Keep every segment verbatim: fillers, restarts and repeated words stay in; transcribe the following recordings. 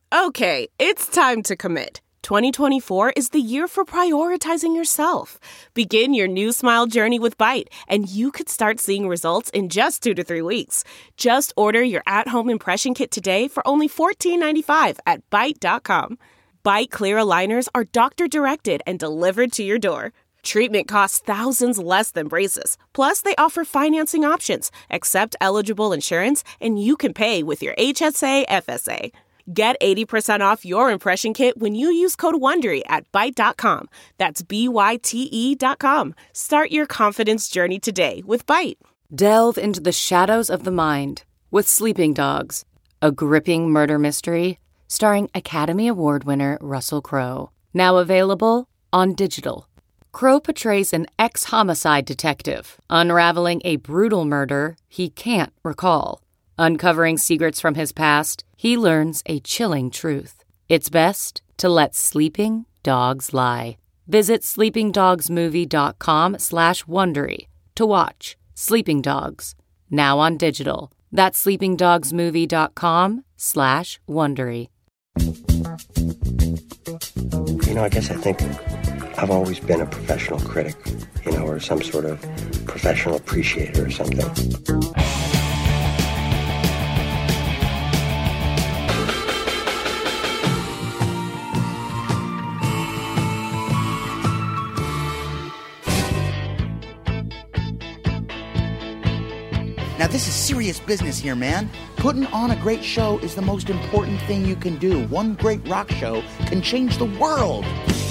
Okay, it's time to commit. twenty twenty-four is the year for prioritizing yourself. Begin your new smile journey with Byte, and you could start seeing results in just two to three weeks. Just order your at-home impression kit today for only fourteen ninety-five at byte dot com. Byte clear aligners are doctor-directed and delivered to your door. Treatment costs thousands less than braces. Plus, they offer financing options, accept eligible insurance, and you can pay with your H S A F S A. Get eighty percent off your impression kit when you use code WONDERY at byte dot com. That's B Y T E dot com. Start your confidence journey today with Byte. Delve into the shadows of the mind with Sleeping Dogs, a gripping murder mystery starring Academy Award winner Russell Crowe. Now available on digital. Crowe portrays an ex-homicide detective unraveling a brutal murder he can't recall. Uncovering secrets from his past, he learns a chilling truth. It's best to let sleeping dogs lie. Visit sleepingdogsmovie.com slash Wondery to watch Sleeping Dogs, now on digital. That's sleepingdogsmovie.com slash Wondery. You know, I guess I think I've always been a professional critic, you know, or some sort of professional appreciator or something. Now, this is serious business here, man. Putting on a great show is the most important thing you can do. One great rock show can change the world.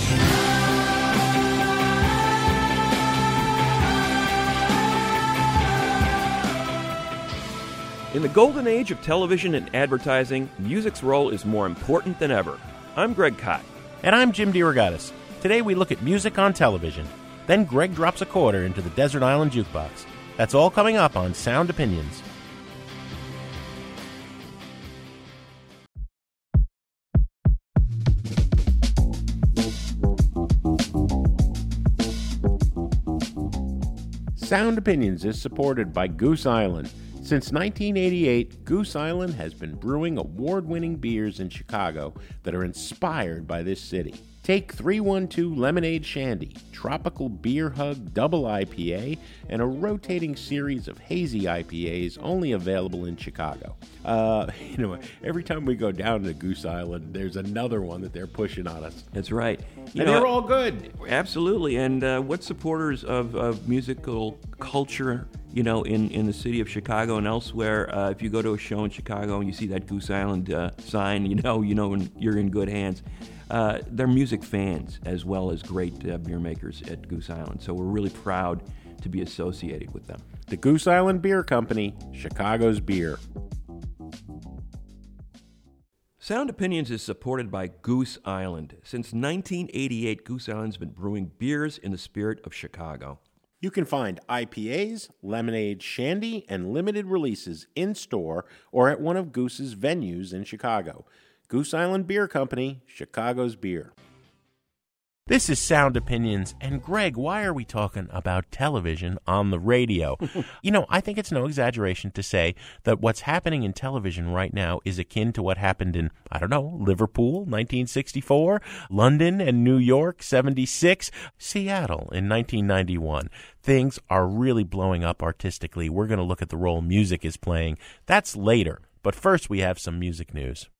In the golden age of television and advertising, music's role is more important than ever. I'm Greg Kot. And I'm Jim DeRogatis. Today we look at music on television. Then Greg drops a quarter into the Desert Island Jukebox. That's all coming up on Sound Opinions. Sound Opinions is supported by Goose Island. Since nineteen eighty-eight, Goose Island has been brewing award-winning beers in Chicago that are inspired by this city. Take three one two Lemonade Shandy, Tropical Beer Hug Double I P A, and a rotating series of hazy I P As only available in Chicago. Uh, you know, every time we go down to Goose Island, there's another one that they're pushing on us. That's right. You and know, they're all good. Absolutely. And uh, what supporters of, of musical culture, you know, in, in the city of Chicago and elsewhere, uh, if you go to a show in Chicago and you see that Goose Island uh, sign, you know, you know you're in good hands. Uh, they're music fans as well as great uh, beer makers at Goose Island. So we're really proud to be associated with them. The Goose Island Beer Company, Chicago's beer. Sound Opinions is supported by Goose Island. Since nineteen eighty-eight, Goose Island's been brewing beers in the spirit of Chicago. You can find I P As, lemonade, shandy, and limited releases in-store or at one of Goose's venues in Chicago. Goose Island Beer Company, Chicago's beer. This is Sound Opinions, and Greg, why are we talking about television on the radio? You know, I think it's no exaggeration to say that what's happening in television right now is akin to what happened in, I don't know, Liverpool, nineteen sixty-four, London and New York, seventy-six, Seattle in nineteen ninety-one. Things are really blowing up artistically. We're going to look at the role music is playing. That's later, but first we have some music news.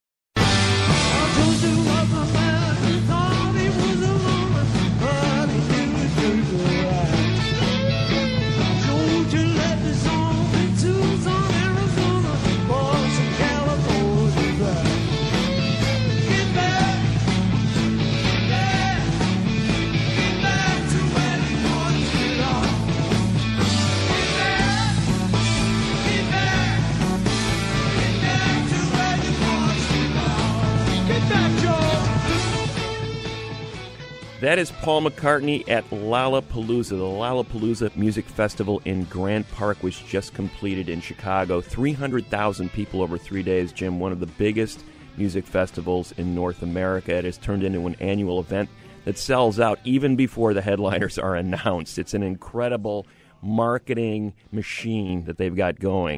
That is Paul McCartney at Lollapalooza. The Lollapalooza Music Festival in Grant Park was just completed in Chicago. three hundred thousand people over three days, Jim, one of the biggest music festivals in North America. It has turned into an annual event that sells out even before the headliners are announced. It's an incredible marketing machine that they've got going.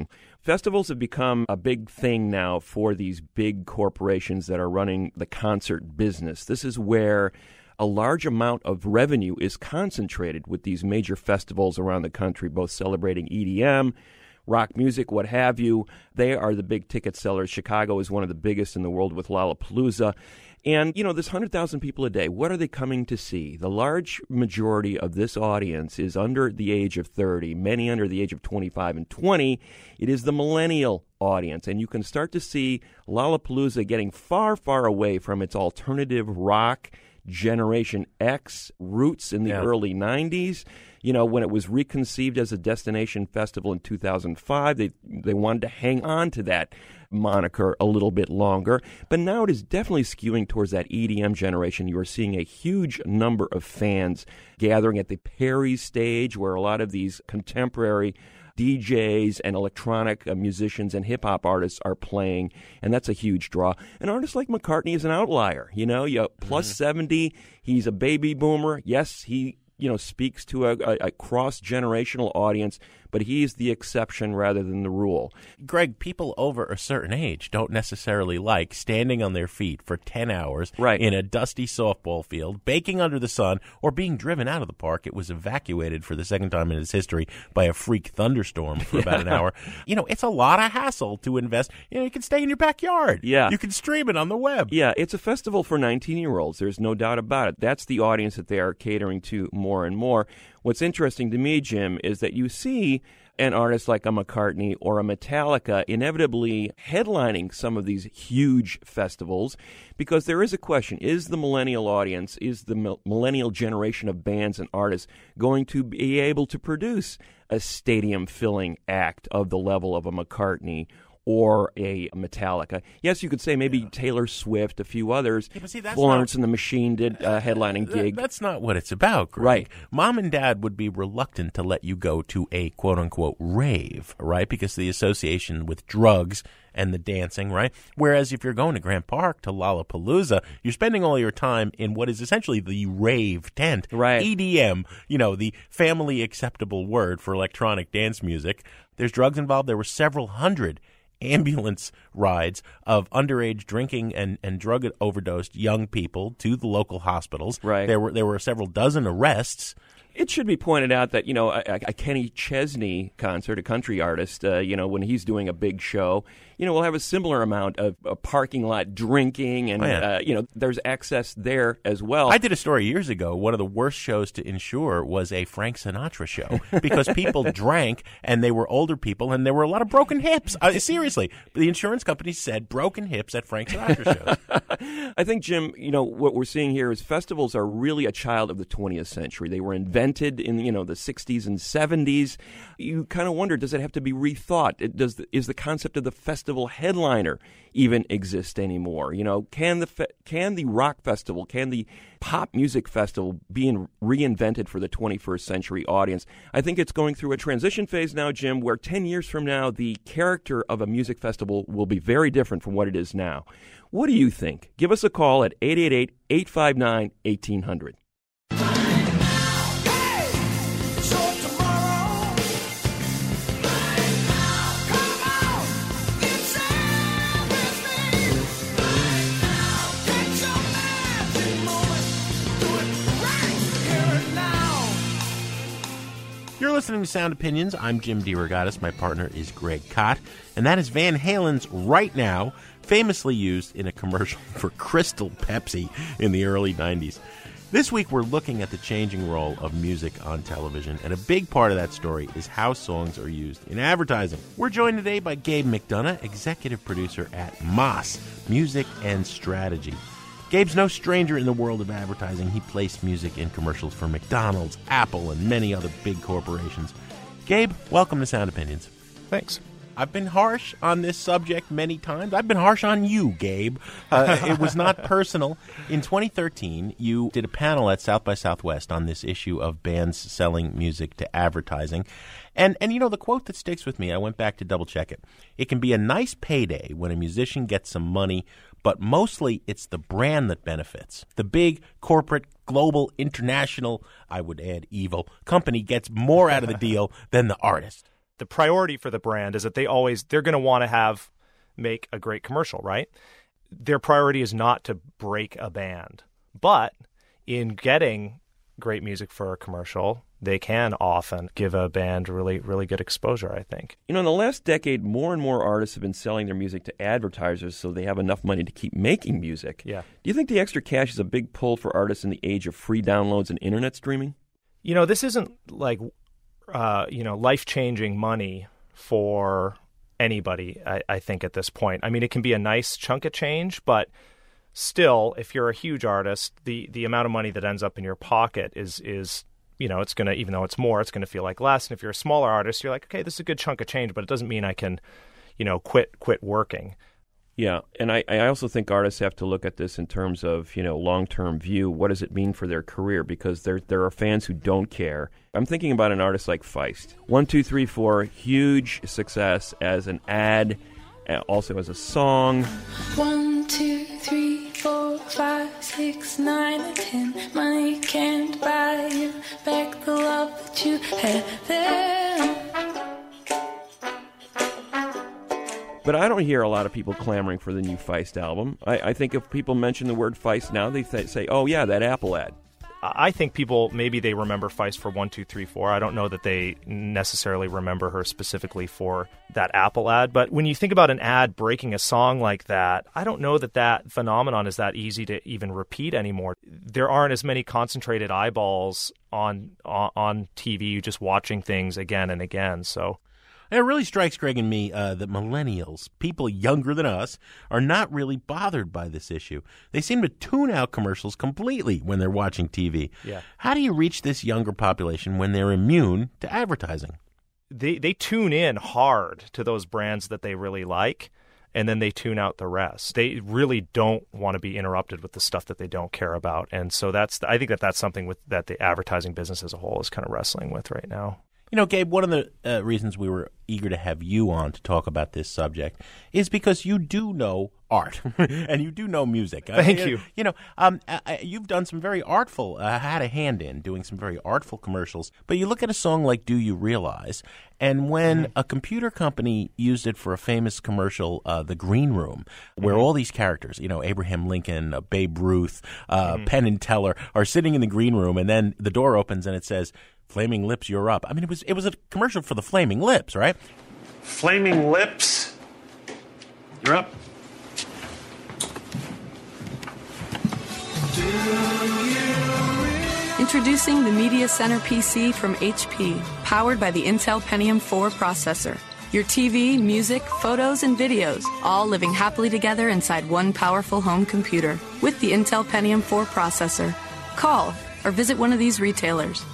Festivals have become a big thing now for these big corporations that are running the concert business. This is where a large amount of revenue is concentrated with these major festivals around the country, both celebrating E D M, rock music, what have you. They are the big ticket sellers. Chicago is one of the biggest in the world with Lollapalooza. And, you know, there's one hundred thousand people a day. What are they coming to see? The large majority of this audience is under the age of thirty, many under the age of twenty-five and twenty. It is the millennial audience. And you can start to see Lollapalooza getting far, far away from its alternative rock Generation X roots in the yeah. early nineties. You know, when it was reconceived as a destination festival in two thousand five, they they wanted to hang on to that moniker a little bit longer. But now it is definitely skewing towards that E D M generation. You are seeing a huge number of fans gathering at the Perry stage, where a lot of these contemporary D Js and electronic uh, musicians and hip-hop artists are playing, and that's a huge draw. An artist like McCartney is an outlier. You know, you plus mm-hmm. seventy, he's a baby boomer. Yes, he you know speaks to a, a, a cross-generational audience, but he's the exception rather than the rule. Greg, people over a certain age don't necessarily like standing on their feet for ten hours right. in a dusty softball field, baking under the sun, or being driven out of the park. It was evacuated for the second time in its history by a freak thunderstorm for yeah. about an hour. You know, it's a lot of hassle to invest. You know, you can stay in your backyard. Yeah. You can stream it on the web. Yeah, it's a festival for nineteen-year-olds. There's no doubt about it. That's the audience that they are catering to more and more. What's interesting to me, Jim, is that you see an artist like a McCartney or a Metallica inevitably headlining some of these huge festivals, because there is a question: is the millennial audience, is the millennial generation of bands and artists going to be able to produce a stadium-filling act of the level of a McCartney or a Metallica? Yes, you could say maybe yeah. Taylor Swift, a few others. Yeah, but see, that's Florence not, and the Machine did a headlining that, gig. That's not what it's about, Greg. Right. Mom and Dad would be reluctant to let you go to a quote-unquote rave, right, because of the association with drugs and the dancing, right? Whereas if you're going to Grant Park, to Lollapalooza, you're spending all your time in what is essentially the rave tent. Right. E D M, you know, the family acceptable word for electronic dance music. There's drugs involved. There were several hundred ambulance rides of underage drinking and, and drug overdosed young people to the local hospitals. Right. There were there were several dozen arrests. It should be pointed out that, you know, a, a Kenny Chesney concert, a country artist, uh, you know, when he's doing a big show, you know, we'll have a similar amount of a parking lot drinking, and, oh, yeah. uh, you know, there's excess there as well. I did a story years ago. One of the worst shows to insure was a Frank Sinatra show because people drank, and they were older people, and there were a lot of broken hips. Uh, seriously, the insurance company said broken hips at Frank Sinatra shows. I think, Jim, you know, what we're seeing here is festivals are really a child of the twentieth century. They were invented in, you know, the sixties and seventies. You kind of wonder, does it have to be rethought? It does. The, is the concept of the festival headliner even exist anymore? You know, can the fe- can the rock festival, can the pop music festival be in, reinvented for the twenty-first century audience? I think it's going through a transition phase now, Jim, where ten years from now, the character of a music festival will be very different from what it is now. What do you think? Give us a call at eight eight eight, eight five nine, one eight hundred. You're listening to Sound Opinions. I'm Jim DeRogatis. My partner is Greg Kot. And that is Van Halen's Right Now, famously used in a commercial for Crystal Pepsi in the early nineties. This week, we're looking at the changing role of music on television, and a big part of that story is how songs are used in advertising. We're joined today by Gabe McDonough, executive producer at Moss Music and Strategy. Gabe's no stranger in the world of advertising. He placed music in commercials for McDonald's, Apple, and many other big corporations. Gabe, welcome to Sound Opinions. Thanks. I've been harsh on this subject many times. I've been harsh on you, Gabe. Uh, it was not personal. In twenty thirteen, you did a panel at South by Southwest on this issue of bands selling music to advertising. And, and you know, the quote that sticks with me, I went back to double-check it. It can be a nice payday when a musician gets some money, but mostly it's the brand that benefits. The big corporate, global, international, I would add evil, company gets more out of the deal than the artist. the priority for the brand is that they always, they're going to want to have, make a great commercial, right? Their priority is not to break a band. But in getting great music for a commercial, they can often give a band really, really good exposure, I think. You know, in the last decade, more and more artists have been selling their music to advertisers so they have enough money to keep making music. Yeah. Do you think the extra cash is a big pull for artists in the age of free downloads and internet streaming? You know, this isn't like, uh, you know, life-changing money for anybody, I, I think, at this point. I mean, it can be a nice chunk of change, but still, if you're a huge artist, the, the amount of money that ends up in your pocket is is you know, it's going to, even though it's more, it's going to feel like less. And if you're a smaller artist, you're like, okay, this is a good chunk of change, but it doesn't mean I can, you know, quit quit working. Yeah, and I, I also think artists have to look at this in terms of, you know, long-term view. What does it mean for their career? Because there there are fans who don't care. I'm thinking about an artist like Feist. One, two, three, four, huge success as an ad, also as a song. One, two, three, four, five, six, nine, and ten. Money can't buy you back the love that you had then. But I don't hear a lot of people clamoring for the new Feist album. I, I think if people mention the word Feist now, they th- say, oh, yeah, that Apple ad. I think people, maybe they remember Feist for one, two, three, four. I don't know that they necessarily remember her specifically for that Apple ad. But when you think about an ad breaking a song like that, I don't know that that phenomenon is that easy to even repeat anymore. There aren't as many concentrated eyeballs on on, on T V just watching things again and again. So it really strikes Greg and me uh, that millennials, people younger than us, are not really bothered by this issue. They seem to tune out commercials completely when they're watching T V. Yeah. How do you reach this younger population when they're immune to advertising? They they tune in hard to those brands that they really like, and then they tune out the rest. They really don't want to be interrupted with the stuff that they don't care about. And so that's I think that that's something with that the advertising business as a whole is kind of wrestling with right now. You know, Gabe, one of the uh, reasons we were eager to have you on to talk about this subject is because you do know art and you do know music. Thank uh, you. You know, um, uh, you've done some very artful, uh, had a hand in doing some very artful commercials. But you look at a song like Do You Realize, and when mm-hmm. a computer company used it for a famous commercial, uh, The Green Room, where mm-hmm. all these characters, you know, Abraham Lincoln, uh, Babe Ruth, uh, mm-hmm. Penn and Teller, are sitting in the green room, and then the door opens and it says, Flaming Lips, You're Up. I mean, it was it was a commercial for the Flaming Lips, right? Flaming Lips, You're Up. Introducing the Media Center P C from H P, powered by the Intel Pentium four processor. Your T V, music, photos, and videos, all living happily together inside one powerful home computer with the Intel Pentium four processor. Call or visit one of these retailers.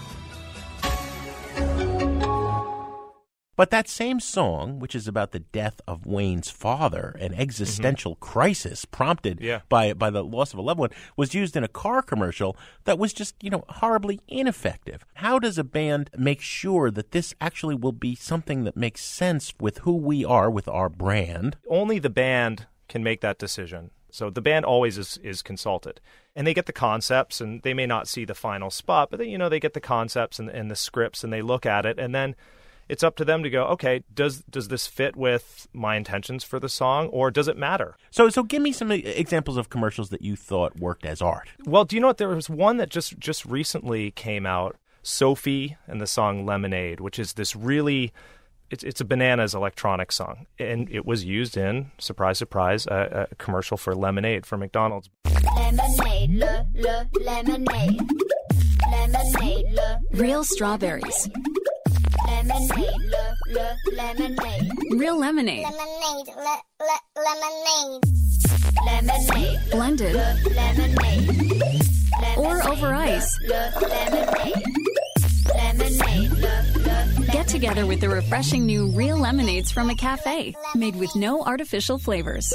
But that same song, which is about the death of Wayne's father, an existential mm-hmm. crisis prompted yeah. by by the loss of a loved one, was used in a car commercial that was just, you know, horribly ineffective. How does a band make sure that this actually will be something that makes sense with who we are, with our brand? Only the band can make that decision. So the band always is, is consulted. And they get the concepts, and they may not see the final spot, but they, you know, they get the concepts and, and the scripts, and they look at it, and then it's up to them to go, okay, does does this fit with my intentions for the song, or does it matter? So so give me some examples of commercials that you thought worked as art. Well, do you know what? There was one that just, just recently came out, Sophie and the song Lemonade, which is this really, it's it's a Bananas electronic song. And it was used in, surprise, surprise, a, a commercial for Lemonade for McDonald's. Lemonade, le, le, lemonade. Lemonade, le, real strawberries. Lemonade, le, le, lemonade. Real lemonade. Lemonade, le, le, lemonade. Lemonade, blended. Le, lemonade. Or over ice. Le, lemonade. Lemonade, le, le, get together with the refreshing new Real Lemonades from a cafe, made with no artificial flavors.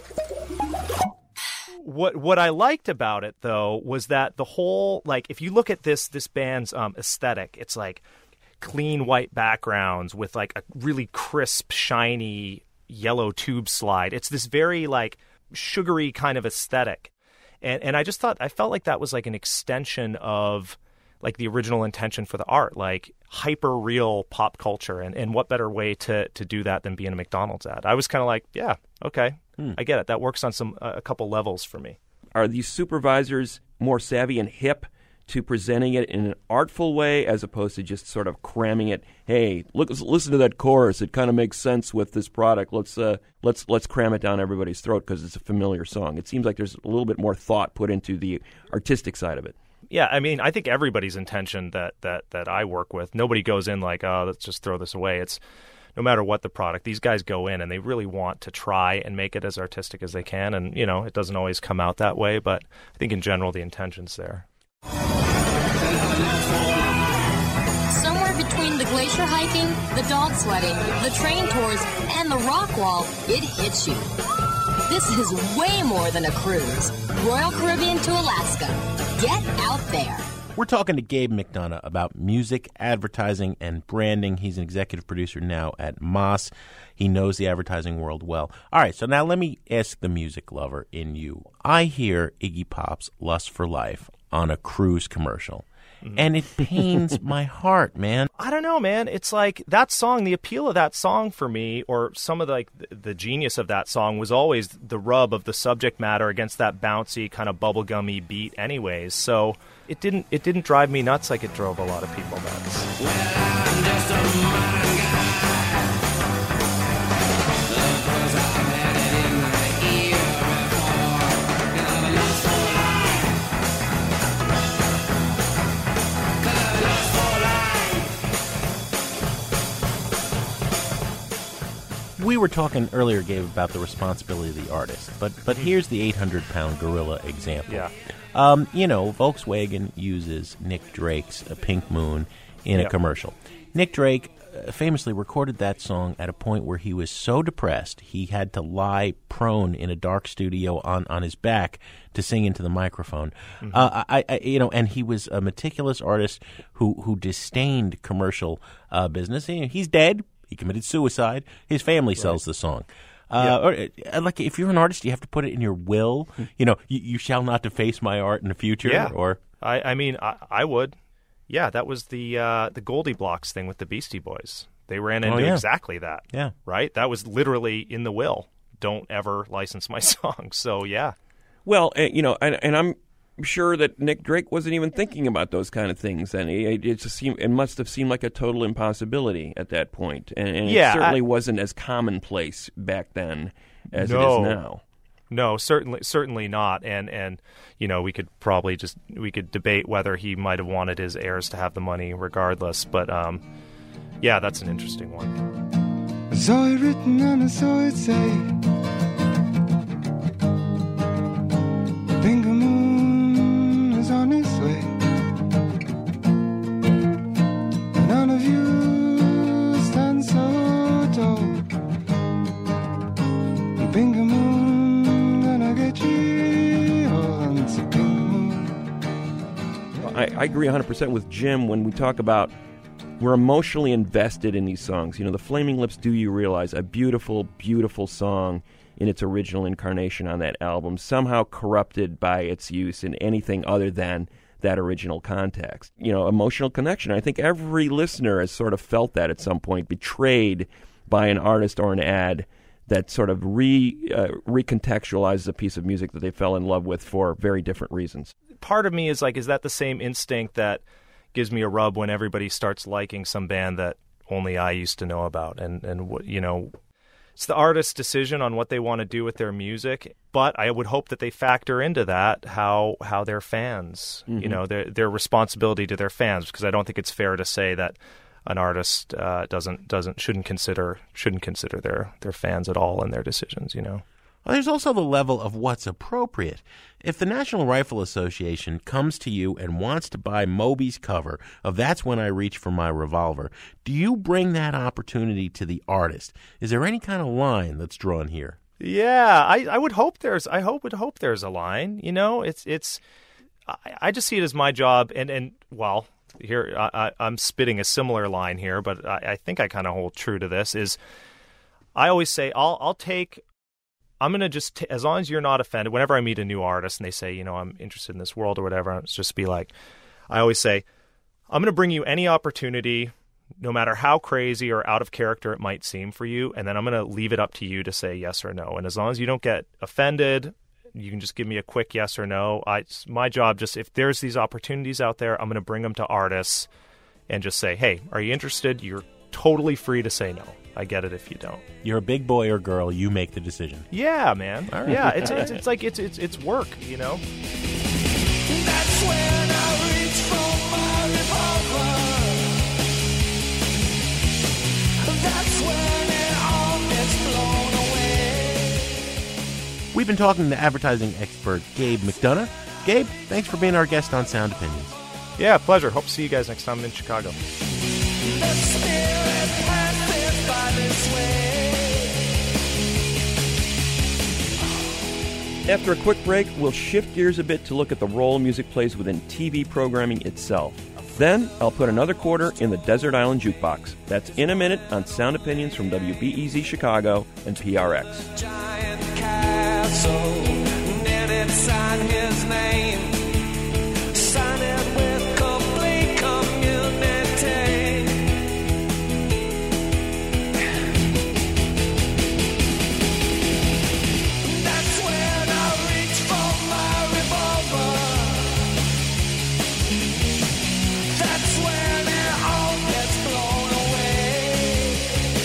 What what I liked about it, though, was that the whole, like, if you look at this this band's um, aesthetic, it's like clean white backgrounds with like a really crisp, shiny yellow tube slide. It's this very like sugary kind of aesthetic. And and I just thought, I felt like that was like an extension of like the original intention for the art, like hyper real pop culture, and, and what better way to to do that than be in a McDonald's ad? I was kind of like, yeah, okay, hmm. I get it. That works on some uh, a couple levels for me. Are these supervisors more savvy and hip to presenting it in an artful way as opposed to just sort of cramming it? Hey, look, listen to that chorus. It kind of makes sense with this product. Let's uh, let's let's cram it down everybody's throat because it's a familiar song. It seems like there's a little bit more thought put into the artistic side of it. Yeah, I mean, I think everybody's intention that that that I work with, nobody goes in like, oh, let's just throw this away. It's no matter what the product, these guys go in and they really want to try and make it as artistic as they can. And, you know, it doesn't always come out that way, but I think in general the intention's there. Somewhere between the glacier hiking, the dog sledding, the train tours, and the rock wall, it hits you. This is way more than a cruise. Royal Caribbean to Alaska. Get out there. We're talking to Gabe McDonough about music, advertising, and branding. He's an executive producer now at Moss. He knows the advertising world well. All right, so now let me ask the music lover in you. I hear Iggy Pop's Lust for Life on a cruise commercial, mm-hmm. and it pains my heart, man. I don't know, man. It's like that song, the appeal of that song for me, or some of the, like the genius of that song was always the rub of the subject matter against that bouncy kind of bubblegummy beat anyways. So it didn't it didn't drive me nuts like it drove a lot of people nuts. Well, I'm just a modern guy. We were talking earlier, Gabe, about the responsibility of the artist, but but here's the eight hundred pound gorilla example. Yeah. Um, you know, Volkswagen uses Nick Drake's uh, Pink Moon in yep. a commercial. Nick Drake uh, famously recorded that song at a point where he was so depressed he had to lie prone in a dark studio on, on his back to sing into the microphone. Mm-hmm. Uh, I, I, you know, and he was a meticulous artist who who disdained commercial uh, business. He's dead. He committed suicide. His family sells right. the song. Uh, yeah. or, like, if you're an artist, you have to put it in your will. You know, you, you shall not deface my art in the future. Yeah. Or I, I mean, I, I would. Yeah, that was the uh, the Goldie Blocks thing with the Beastie Boys. They ran into oh, yeah. exactly that. Yeah. Right? That was literally in the will. Don't ever license my song. So, yeah. Well, uh, you know, and, and I'm sure that Nick Drake wasn't even thinking about those kind of things, and it, it just seemed it must have seemed like a total impossibility at that point, and, and yeah, it certainly I, wasn't as commonplace back then as no, it is now. No, certainly, certainly not. And and you know, we could probably just we could debate whether he might have wanted his heirs to have the money, regardless. But um, yeah, that's an interesting one. I saw it written and I saw it say, Pink Moon on his way. None of you stand so tall. Pink moon, gonna get you on the pink moon. I, I agree one hundred percent with Jim when we talk about we're emotionally invested in these songs. You know, the Flaming Lips, Do You Realize? A beautiful, beautiful song in its original incarnation on that album, somehow corrupted by its use in anything other than that original context. You know, emotional connection. I think every listener has sort of felt that at some point, betrayed by an artist or an ad that sort of re uh, recontextualizes a piece of music that they fell in love with for very different reasons. Part of me is like, is that the same instinct that gives me a rub when everybody starts liking some band that only I used to know about? And, and what, you know... It's the artist's decision on what they want to do with their music, but I would hope that they factor into that how how their fans, mm-hmm. you know, their their responsibility to their fans, because I don't think it's fair to say that an artist uh, doesn't doesn't shouldn't consider shouldn't consider their their fans at all in their decisions, you know. Well, there's also the level of what's appropriate. If the National Rifle Association comes to you and wants to buy Moby's cover of That's When I Reach for My Revolver, do you bring that opportunity to the artist? Is there any kind of line that's drawn here? Yeah, I, I would hope there's I hope would hope there's a line. You know, it's it's I, I just see it as my job, and, and well, here I, I'm spitting a similar line here, but I, I think I kind of hold true to this. Is I always say I'll I'll take. I'm going to just, t- as long as you're not offended, whenever I meet a new artist and they say, you know, I'm interested in this world or whatever, I'll just be like, I always say, I'm going to bring you any opportunity no matter how crazy or out of character it might seem for you, and then I'm going to leave it up to you to say yes or no. And as long as you don't get offended, you can just give me a quick yes or no. I, it's my job, just if there's these opportunities out there, I'm going to bring them to artists and just say, hey, are you interested? You're totally free to say no. I get it if you don't. You're a big boy or girl. You make the decision. Yeah, man. All right. Yeah, it's, it's it's like it's it's it's work, you know. That's when I reach for my revolver. That's when it all gets blown away. We've been talking to advertising expert Gabe McDonough. Gabe, thanks for being our guest on Sound Opinions. Yeah, pleasure. Hope to see you guys next time in Chicago. The spirit passes by this way. After a quick break, we'll shift gears a bit to look at the role music plays within T V programming itself. Then, I'll put another quarter in the Desert Island Jukebox. That's in a minute on Sound Opinions from W B E Z Chicago and P R X. Giant castle, and it signed his name. Sign it with complete community. That's when I reach for my revolver. That's when it all gets blown away.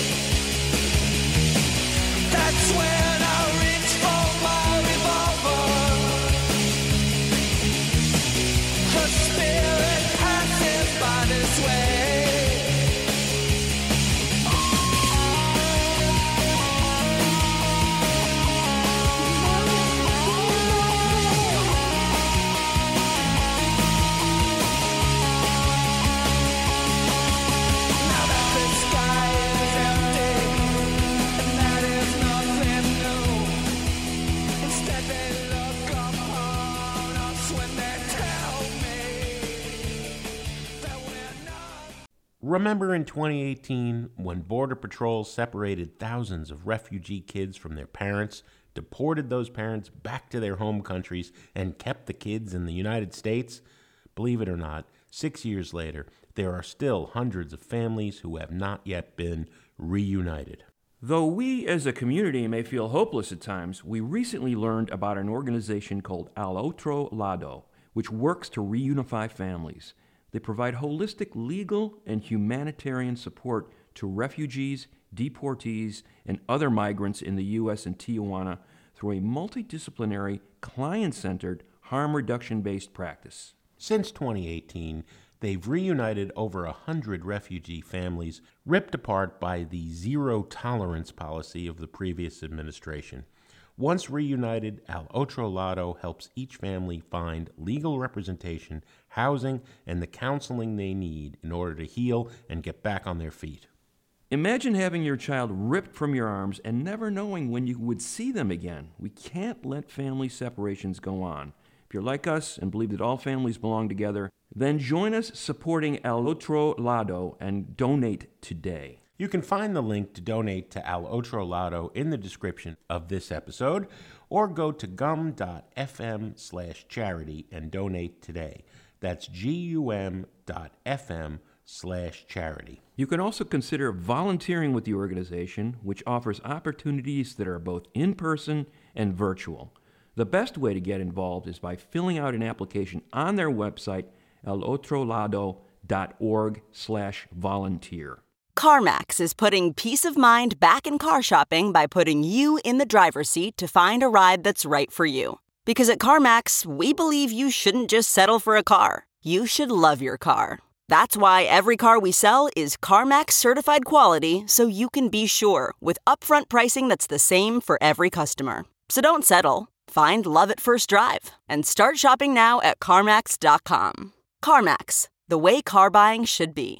That's when I reach for my revolver. The spirit passes by this way. Now that the sky is empty, and that is nothing new. Instead they look upon us when they tell me that we're not. Remember in twenty eighteen when Border Patrol separated thousands of refugee kids from their parents, deported those parents back to their home countries, and kept the kids in the United States? Believe it or not, six years later, there are still hundreds of families who have not yet been reunited. Though we as a community may feel hopeless at times, we recently learned about an organization called Al Otro Lado, which works to reunify families. They provide holistic legal and humanitarian support to refugees, deportees, and other migrants in the U S and Tijuana through a multidisciplinary, client-centered, harm reduction-based practice. Since twenty eighteen, they've reunited over a hundred refugee families ripped apart by the zero-tolerance policy of the previous administration. Once reunited, Al Otro Lado helps each family find legal representation, housing, and the counseling they need in order to heal and get back on their feet. Imagine having your child ripped from your arms and never knowing when you would see them again. We can't let family separations go on. If you're like us and believe that all families belong together, then join us supporting Al Otro Lado and donate today. You can find the link to donate to Al Otro Lado in the description of this episode, or go to gum.fm slash charity and donate today. That's gum.fm slash charity. You can also consider volunteering with the organization, which offers opportunities that are both in-person and virtual. The best way to get involved is by filling out an application on their website, alotrolado.org slash volunteer. CarMax is putting peace of mind back in car shopping by putting you in the driver's seat to find a ride that's right for you. Because at CarMax, we believe you shouldn't just settle for a car. You should love your car. That's why every car we sell is CarMax certified quality, so you can be sure with upfront pricing that's the same for every customer. So don't settle. Find love at first drive and start shopping now at CarMax dot com. CarMax, the way car buying should be.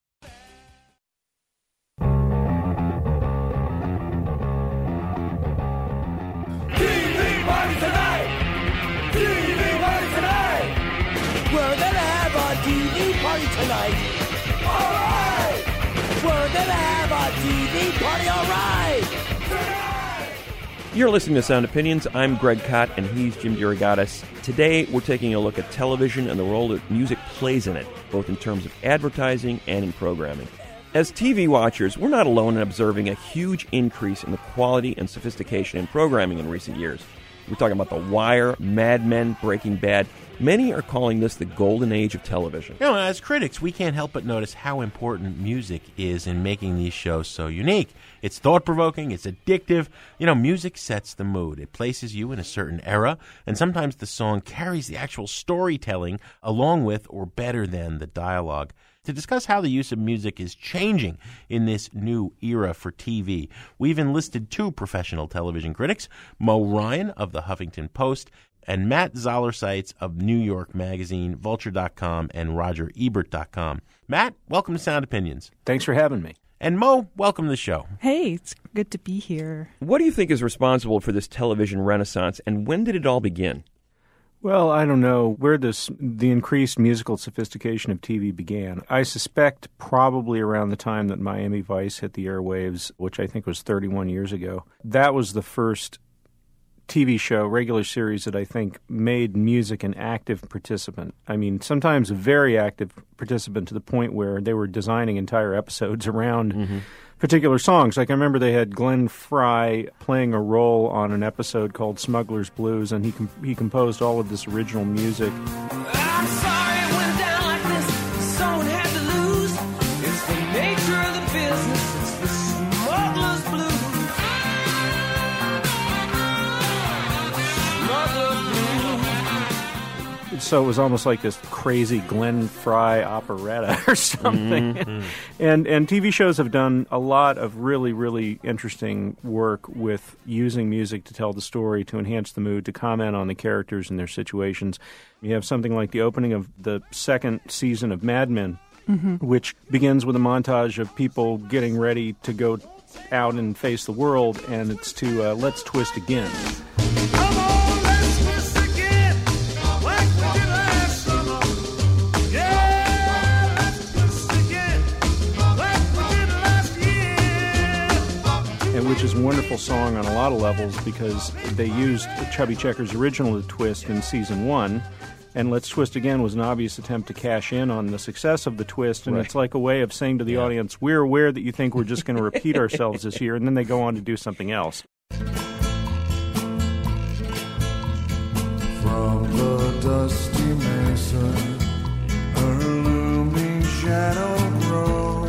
T V party tonight! T V party tonight! We're gonna have a T V party tonight! Alright! We're gonna have a T V party, alright! You're listening to Sound Opinions. I'm Greg Kot, and he's Jim DeRogatis. Today, we're taking a look at television and the role that music plays in it, both in terms of advertising and in programming. As T V watchers, we're not alone in observing a huge increase in the quality and sophistication in programming in recent years. We're talking about The Wire, Mad Men, Breaking Bad. Many are calling this the golden age of television. You know, as critics, we can't help but notice how important music is in making these shows so unique. It's thought-provoking, it's addictive. You know, music sets the mood. It places you in a certain era, and sometimes the song carries the actual storytelling along with or better than the dialogue. To discuss how the use of music is changing in this new era for T V, we've enlisted two professional television critics, Mo Ryan of the Huffington Post and Matt Zollerseitz of New York Magazine, Vulture dot com, and Roger Ebert dot com. Matt, welcome to Sound Opinions. Thanks for having me. And Mo, welcome to the show. Hey, it's good to be here. What do you think is responsible for this television renaissance, and when did it all begin? Well, I don't know where this the increased musical sophistication of T V began. I suspect probably around the time that Miami Vice hit the airwaves, which I think was thirty-one years ago. That was the first T V show, regular series, that I think made music an active participant. I mean, sometimes a very active participant to the point where they were designing entire episodes around mm-hmm. particular songs. Like I remember they had Glenn Frey playing a role on an episode called Smuggler's Blues, and he com- he composed all of this original music. I'm sorry it went down like this. Someone had to lose. It's the nature of the business. It's the smuggler's blues. So it was almost like this crazy Glenn Frey operetta or something. Mm-hmm. and and T V shows have done a lot of really, really interesting work with using music to tell the story, to enhance the mood, to comment on the characters and their situations. You have something like the opening of the second season of Mad Men, mm-hmm. which begins with a montage of people getting ready to go out and face the world, and it's to uh, Let's Twist Again. And which is a wonderful song on a lot of levels because they used Chubby Checker's original Twist in season one, and Let's Twist Again was an obvious attempt to cash in on the success of the twist, and right. it's like a way of saying to the yeah. audience, we're aware that you think we're just going to repeat ourselves this year, and then they go on to do something else. From the dusty mesa, her looming shadow grows,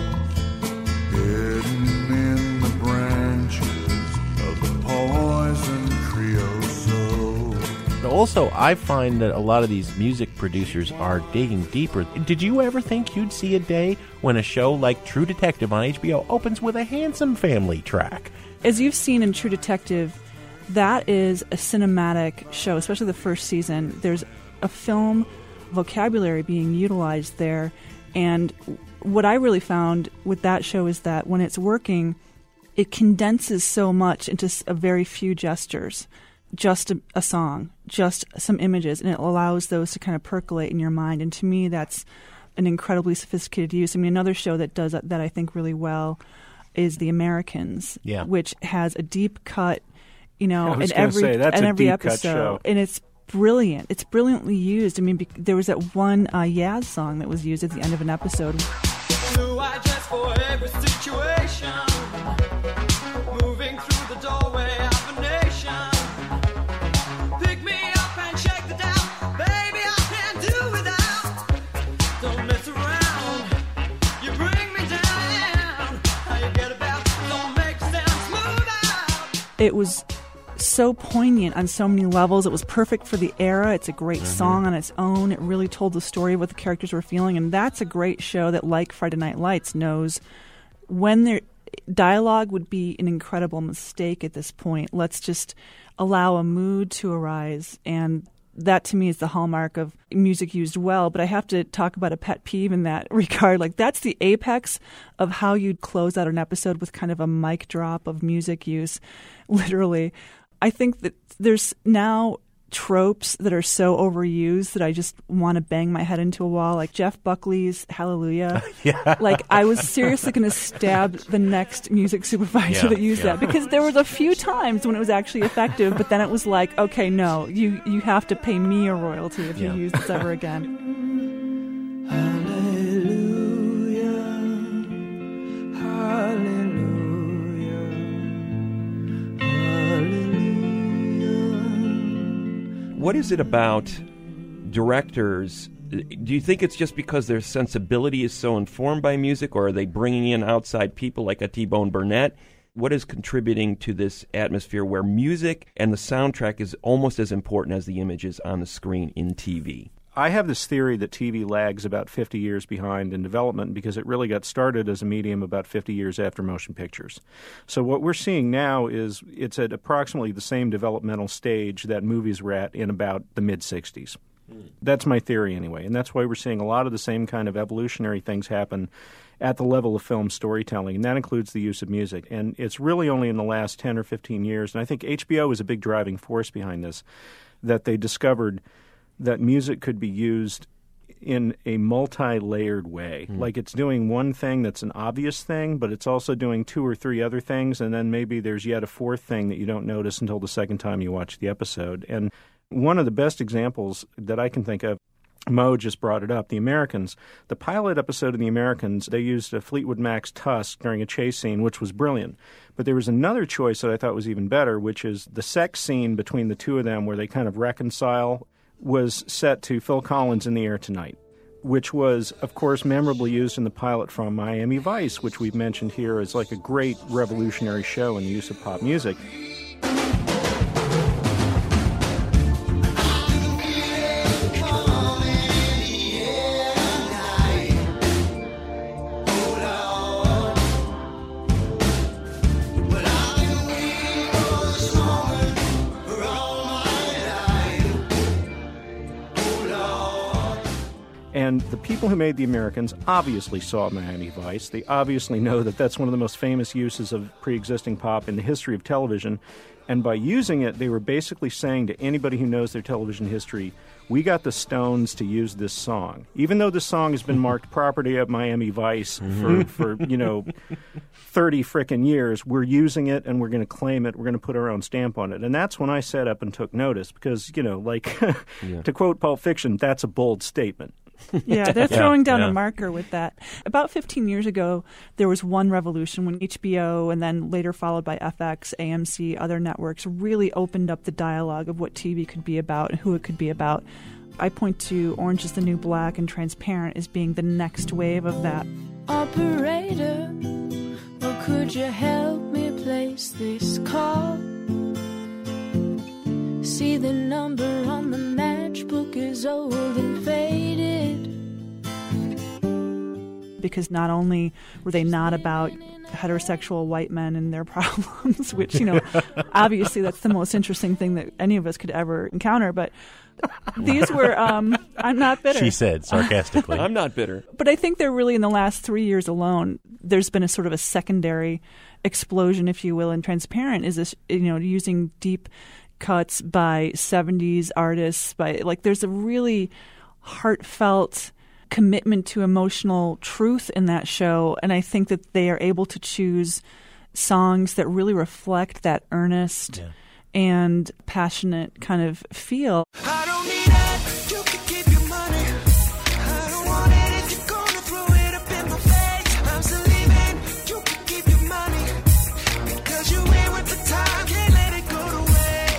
hidden in the branches of the poison creosote. Also, I find that a lot of these music producers are digging deeper. Did you ever think you'd see a day when a show like True Detective on H B O opens with a Handsome Family track? As you've seen in True Detective, that is a cinematic show, especially the first season. There's a film vocabulary being utilized there, and what I really found with that show is that when it's working, it condenses so much into a very few gestures, just a, a song, just some images, and it allows those to kind of percolate in your mind. And to me, that's an incredibly sophisticated use. I mean, another show that does that, that I think really well is The Americans, yeah. which has a deep cut, you know, in in every say, that's in a every deep episode, cut show. And it's brilliant. It's brilliantly used. I mean, be- there was that one uh, Yaz song that was used at the end of an episode. So I dress for every situation, moving through the doorway of a nation. Pick me up and shake the doubt, baby, I can't do without. Don't mess around, you bring me down. How you get about, don't make sound smooth out. It was so poignant on so many levels. It was perfect for the era. It's a great mm-hmm. song on its own. It really told the story of what the characters were feeling, and that's a great show that, like Friday Night Lights, knows when their dialogue would be an incredible mistake at this point. Let's just allow a mood to arise, and that to me is the hallmark of music used well. But I have to talk about a pet peeve in that regard. Like, that's the apex of how you'd close out an episode, with kind of a mic drop of music use, literally. I think that there's now tropes that are so overused that I just want to bang my head into a wall, like Jeff Buckley's Hallelujah. yeah. Like, I was seriously going to stab the next music supervisor yeah, that used yeah. that, because there was a few times when it was actually effective, but then it was like, okay, no, you, you have to pay me a royalty if yeah. you use this ever again. Hallelujah, what is it about directors? Do you think it's just because their sensibility is so informed by music, or are they bringing in outside people like a T-Bone Burnett? What is contributing to this atmosphere where music and the soundtrack is almost as important as the images on the screen in T V? I have this theory that T V lags about fifty years behind in development because it really got started as a medium about fifty years after motion pictures. So what we're seeing now is it's at approximately the same developmental stage that movies were at in about the mid-sixties. Mm. That's my theory anyway, and that's why we're seeing a lot of the same kind of evolutionary things happen at the level of film storytelling, and that includes the use of music. And it's really only in the last ten or fifteen years, and I think H B O was a big driving force behind this, that they discovered that music could be used in a multi-layered way. Mm. Like it's doing one thing that's an obvious thing, but it's also doing two or three other things, and then maybe there's yet a fourth thing that you don't notice until the second time you watch the episode. And one of the best examples that I can think of, Mo just brought it up, The Americans. The pilot episode of The Americans, they used a Fleetwood Mac's Tusk during a chase scene, which was brilliant. But there was another choice that I thought was even better, which is the sex scene between the two of them where they kind of reconcile, was set to Phil Collins' In the Air Tonight, which was, of course, memorably used in the pilot from Miami Vice, which we've mentioned here as like a great revolutionary show in the use of pop music. And the people who made The Americans obviously saw Miami Vice. They obviously know that that's one of the most famous uses of pre-existing pop in the history of television. And by using it, they were basically saying to anybody who knows their television history, we got the Stones to use this song. Even though this song has been marked property of Miami Vice for, for you know, thirty frickin' years, we're using it and we're going to claim it. We're going to put our own stamp on it. And that's when I sat up and took notice because, you know, like, yeah. to quote Pulp Fiction, that's a bold statement. Yeah, they're throwing down yeah. a marker with that. About fifteen years ago, there was one revolution when H B O and then later followed by F X, A M C, other networks really opened up the dialogue of what T V could be about and who it could be about. I point to Orange is the New Black and Transparent as being the next wave of that. Operator, well, could you help me place this call? See, the number on the matchbook is old and faded. Because not only were they not about heterosexual white men and their problems, which, you know, obviously that's the most interesting thing that any of us could ever encounter, but these were, um, I'm not bitter. She said sarcastically. I'm not bitter. But I think they're really, in the last three years alone, there's been a sort of a secondary explosion, if you will, in Transparent, is this, you know, using deep cuts by seventies artists, by like there's a really heartfelt commitment to emotional truth in that show, and I think that they are able to choose songs that really reflect that earnest yeah. and passionate kind of feel. I don't need that. You can keep your money. I don't want it if you're gonna throw it up in my face. I'm still leaving. You can keep your money because you ain't with the time. Can't let it go to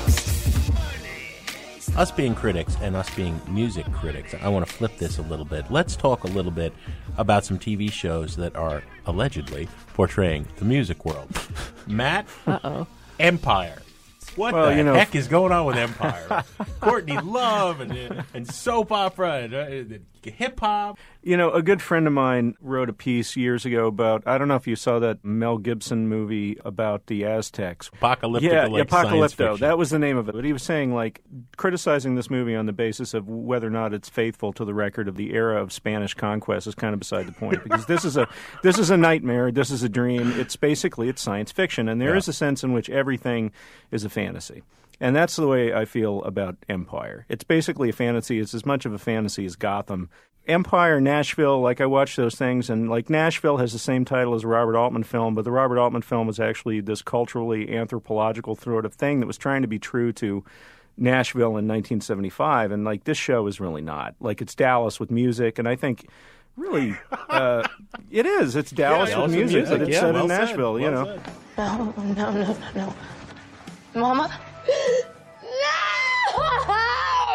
waste. Us being critics and us being music critics, I want to flip this a little bit. Let's talk a little bit about some T V shows that are allegedly portraying the music world. Matt? Uh-oh. Empire. What well, the you know, heck is going on with Empire? Courtney Love and, and soap opera and uh, hip-hop. You know, a good friend of mine wrote a piece years ago about, I don't know if you saw that Mel Gibson movie about the Aztecs. Apocalyptic, yeah, like Apocalypto. That was the name of it. But he was saying, like, criticizing this movie on the basis of whether or not it's faithful to the record of the era of Spanish conquest is kind of beside the point. Because this is a this is a nightmare. This is a dream. It's basically, it's science fiction. And there yeah. is a sense in which everything is a fantasy. And that's the way I feel about Empire. It's basically a fantasy. It's as much of a fantasy as Gotham. Empire, Nashville, like I watch those things, and like Nashville has the same title as a Robert Altman film, but the Robert Altman film was actually this culturally anthropological sort of thing that was trying to be true to Nashville in nineteen seventy-five, and like this show is really not. Like it's Dallas with music, and I think really uh, it is. It's Dallas yeah, with music, music, but it's yeah, set well in said, Nashville, well you know. said. No, no, no, no, no. Mama? No!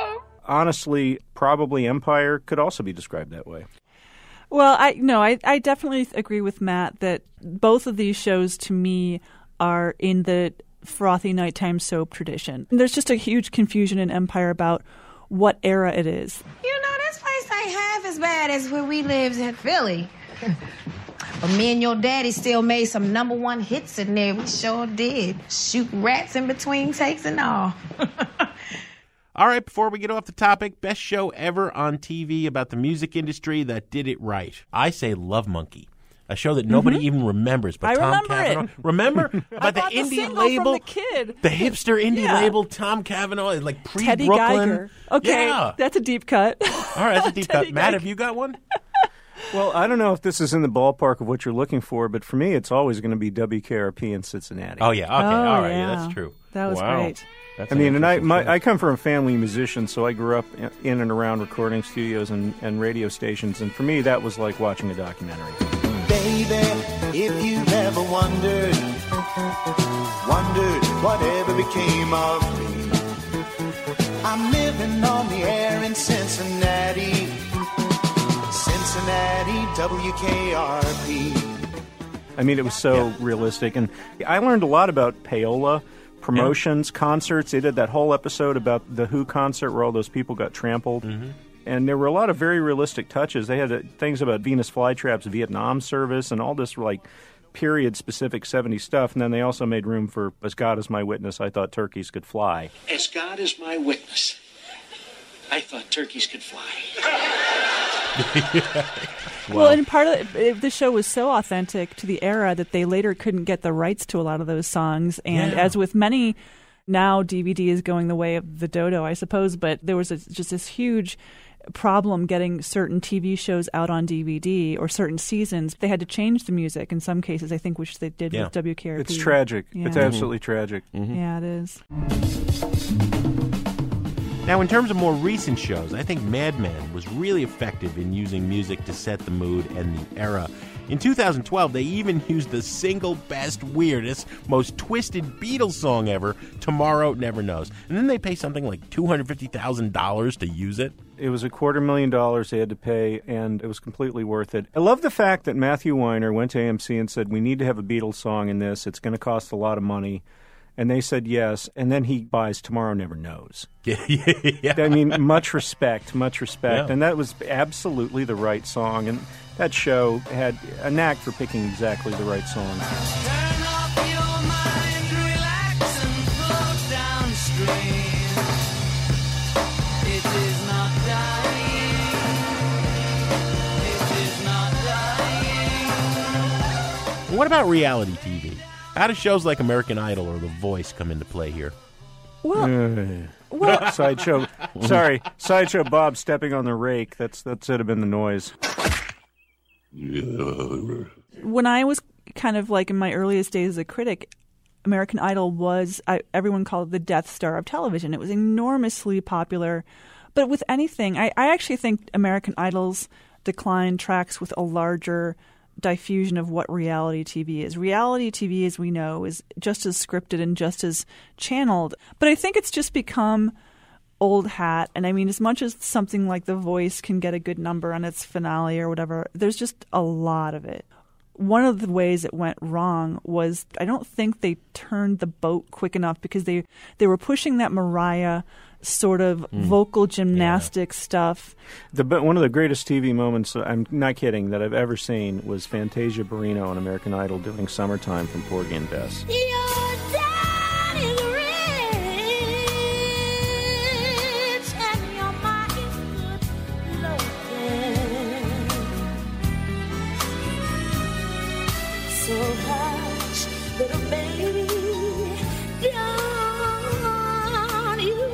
honestly, probably Empire could also be described that way. Well, I no, I, I definitely agree with Matt that both of these shows, to me, are in the frothy nighttime soap tradition. There's just a huge confusion in Empire about what era it is. You know, this place ain't half as bad as where we lives in Philly. But me and your daddy still made some number one hits in there. We sure did. Shooting rats in between takes and all. All right, before we get off the topic, best show ever on T V about the music industry that did it right. I say Love Monkey, a show that nobody mm-hmm. even remembers. But I Tom remember Cavanaugh, it. Remember about the indie the label, from the kid, the hipster indie yeah. label. Tom Cavanaugh, like pre Teddy Brooklyn. Geiger. Okay, yeah. that's a deep cut. All right, that's a deep cut. Matt, Geiger. have you got one? Well, I don't know if this is in the ballpark of what you're looking for, but for me, it's always going to be W K R P in Cincinnati. Oh yeah, okay, oh, all right, yeah. yeah, that's true. That was wow. great. That's I mean, and I my, I come from a family musician, so I grew up in and around recording studios and, and radio stations, and for me, that was like watching a documentary. Baby, if you've ever wondered, wondered whatever became of me, I'm living on the air in Cincinnati, Cincinnati, W K R P. I mean, it was so yeah. realistic, and I learned a lot about payola. Promotions, yeah. concerts. They did that whole episode about the Who concert where all those people got trampled. Mm-hmm. And there were a lot of very realistic touches. They had uh, things about Venus Flytrap's Vietnam service and all this like period-specific seventies stuff. And then they also made room for, as God is my witness, I thought turkeys could fly. As God is my witness, I thought turkeys could fly. Well, well, and part of it, the show was so authentic to the era that they later couldn't get the rights to a lot of those songs. And yeah. as with many, now D V D is going the way of the dodo, I suppose. But there was a, just this huge problem getting certain T V shows out on D V D or certain seasons. They had to change the music in some cases, I think, which they did yeah. with W K R P. It's tragic. Yeah. It's absolutely tragic. Mm-hmm. Yeah, it is. Now, in terms of more recent shows, I think Mad Men was really effective in using music to set the mood and the era. In two thousand twelve, they even used the single best, weirdest, most twisted Beatles song ever, Tomorrow Never Knows. And then they pay something like two hundred fifty thousand dollars to use it. It was a quarter million dollars they had to pay, and it was completely worth it. I love the fact that Matthew Weiner went to A M C and said, we need to have a Beatles song in this. It's going to cost a lot of money. And they said yes, and then he buys Tomorrow Never Knows. Yeah, yeah. I mean, much respect, much respect. Yeah. And that was absolutely the right song. And that show had a knack for picking exactly the right song. Turn off your mind, relax and float downstream. It is not dying. It is not dying. What about reality T V? How do shows like American Idol or The Voice come into play here? Well, well Sideshow. Sorry, Sideshow Bob stepping on the rake. That's that should have been the noise. When I was kind of like in my earliest days as a critic, American Idol was, I, everyone called it the Death Star of television. It was enormously popular. But with anything, I, I actually think American Idol's decline tracks with a larger diffusion of what reality T V is. Reality T V, as we know, is just as scripted and just as channeled. But I think it's just become old hat. And I mean, as much as something like The Voice can get a good number on its finale or whatever, there's just a lot of it. One of the ways it went wrong was I don't think they turned the boat quick enough because they, they were pushing that Mariah sort of mm. vocal gymnastic yeah. stuff. The One of the greatest T V moments, I'm not kidding, that I've ever seen was Fantasia Barrino on American Idol doing Summertime from Porgy and Bess. So hush, little baby, don't you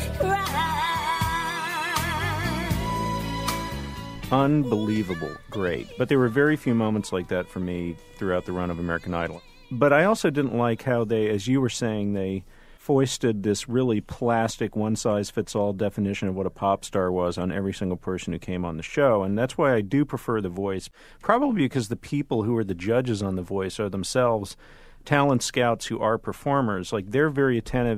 cry. Unbelievable, great. But there were very few moments like that for me throughout the run of American Idol. But I also didn't like how they, as you were saying, they foisted this really plastic one-size-fits-all definition of what a pop star was on every single person who came on the show. And that's why I do prefer The Voice, probably because the people who are the judges on The Voice are themselves talent scouts who are performers. Like, they're very attentive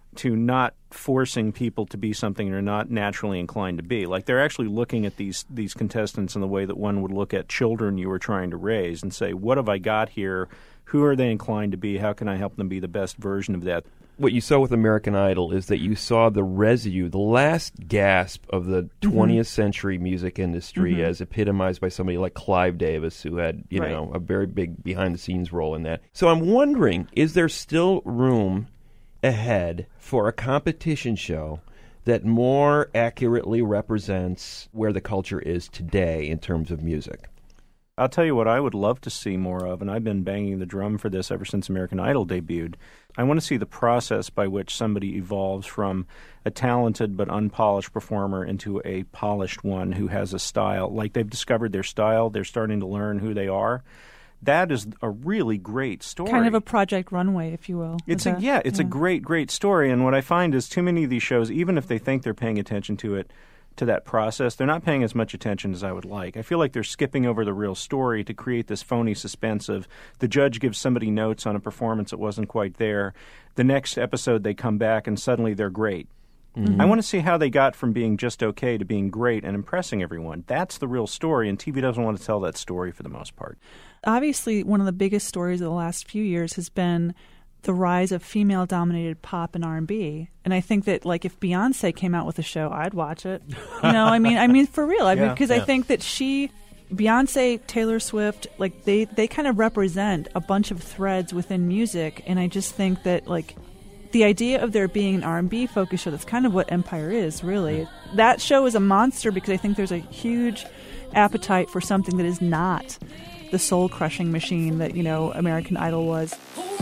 to not forcing people to be something they're not naturally inclined to be. Like, they're actually looking at these these contestants in the way that one would look at children you were trying to raise and say, what have I got here? Who are they inclined to be? How can I help them be the best version of that? What you saw with American Idol is that you saw the residue, the last gasp of the twentieth Mm-hmm. century music industry Mhm. as epitomized by somebody like Clive Davis, who had, you Right. know, a very big behind-the-scenes role in that. So I'm wondering, is there still room ahead for a competition show that more accurately represents where the culture is today in terms of music? I'll tell you what I would love to see more of, and I've been banging the drum for this ever since American Idol debuted. I want to see the process by which somebody evolves from a talented but unpolished performer into a polished one who has a style. Like, they've discovered their style, they're starting to learn who they are. That is a really great story. Kind of a Project Runway, if you will. It's With a that. yeah, it's a great, great story. And what I find is too many of these shows, even if they think they're paying attention to it, to that process, they're not paying as much attention as I would like. I feel like they're skipping over the real story to create this phony suspense of the judge gives somebody notes on a performance that wasn't quite there. The next episode they come back and suddenly they're great. Mm-hmm. I want to see how they got from being just okay to being great and impressing everyone. That's the real story, and T V doesn't want to tell that story for the most part. Obviously, one of the biggest stories of the last few years has been the rise of female-dominated pop and R and B. And I think that, like, if Beyonce came out with a show, I'd watch it. You know, I mean, I mean, for real. I mean, Yeah, because yeah. I think that she, Beyonce, Taylor Swift, like, they, they kind of represent a bunch of threads within music. And I just think that, like, the idea of there being an R and B focus show, that's kind of what Empire is, really. That show is a monster because I think there's a huge appetite for something that is not the soul-crushing machine that, you know, American Idol was.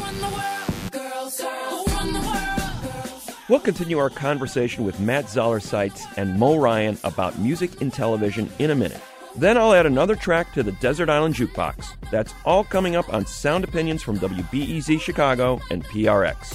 We'll continue our conversation with Matt Zoller-Seitz and Mo Ryan about music in television in a minute. Then I'll add another track to the Desert Island Jukebox. That's all coming up on Sound Opinions from W B E Z Chicago and P R X.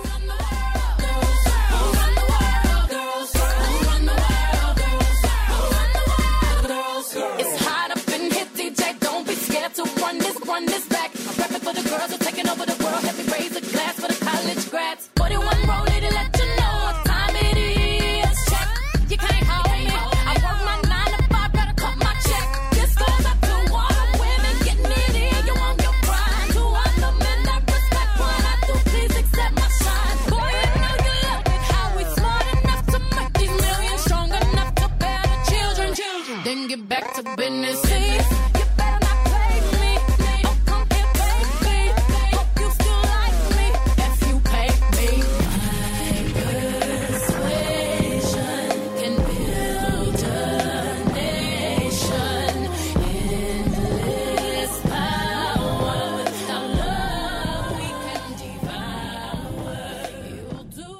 It's hot up in here, D J. Don't be scared to run this, run this back. I'm rapping for the girls who are taking over the world. Help me raise a glass for the college grads. forty-one rolling to let you know what time it is. Check, you can't hold me. I work my nine to five, better cut my check. This goes up to all the women getting it in. You want your pride. To all the men that respect what I do, please accept my shine. Boy, you know you love it. How we smart enough to make these millions, strong enough to bear the children. Then get back to business. See, you better not play me. Oh, come here, baby. Hope you still like me if you pay me. My persuasion can build a nation. Endless power. Without love, we can devour. You'll do.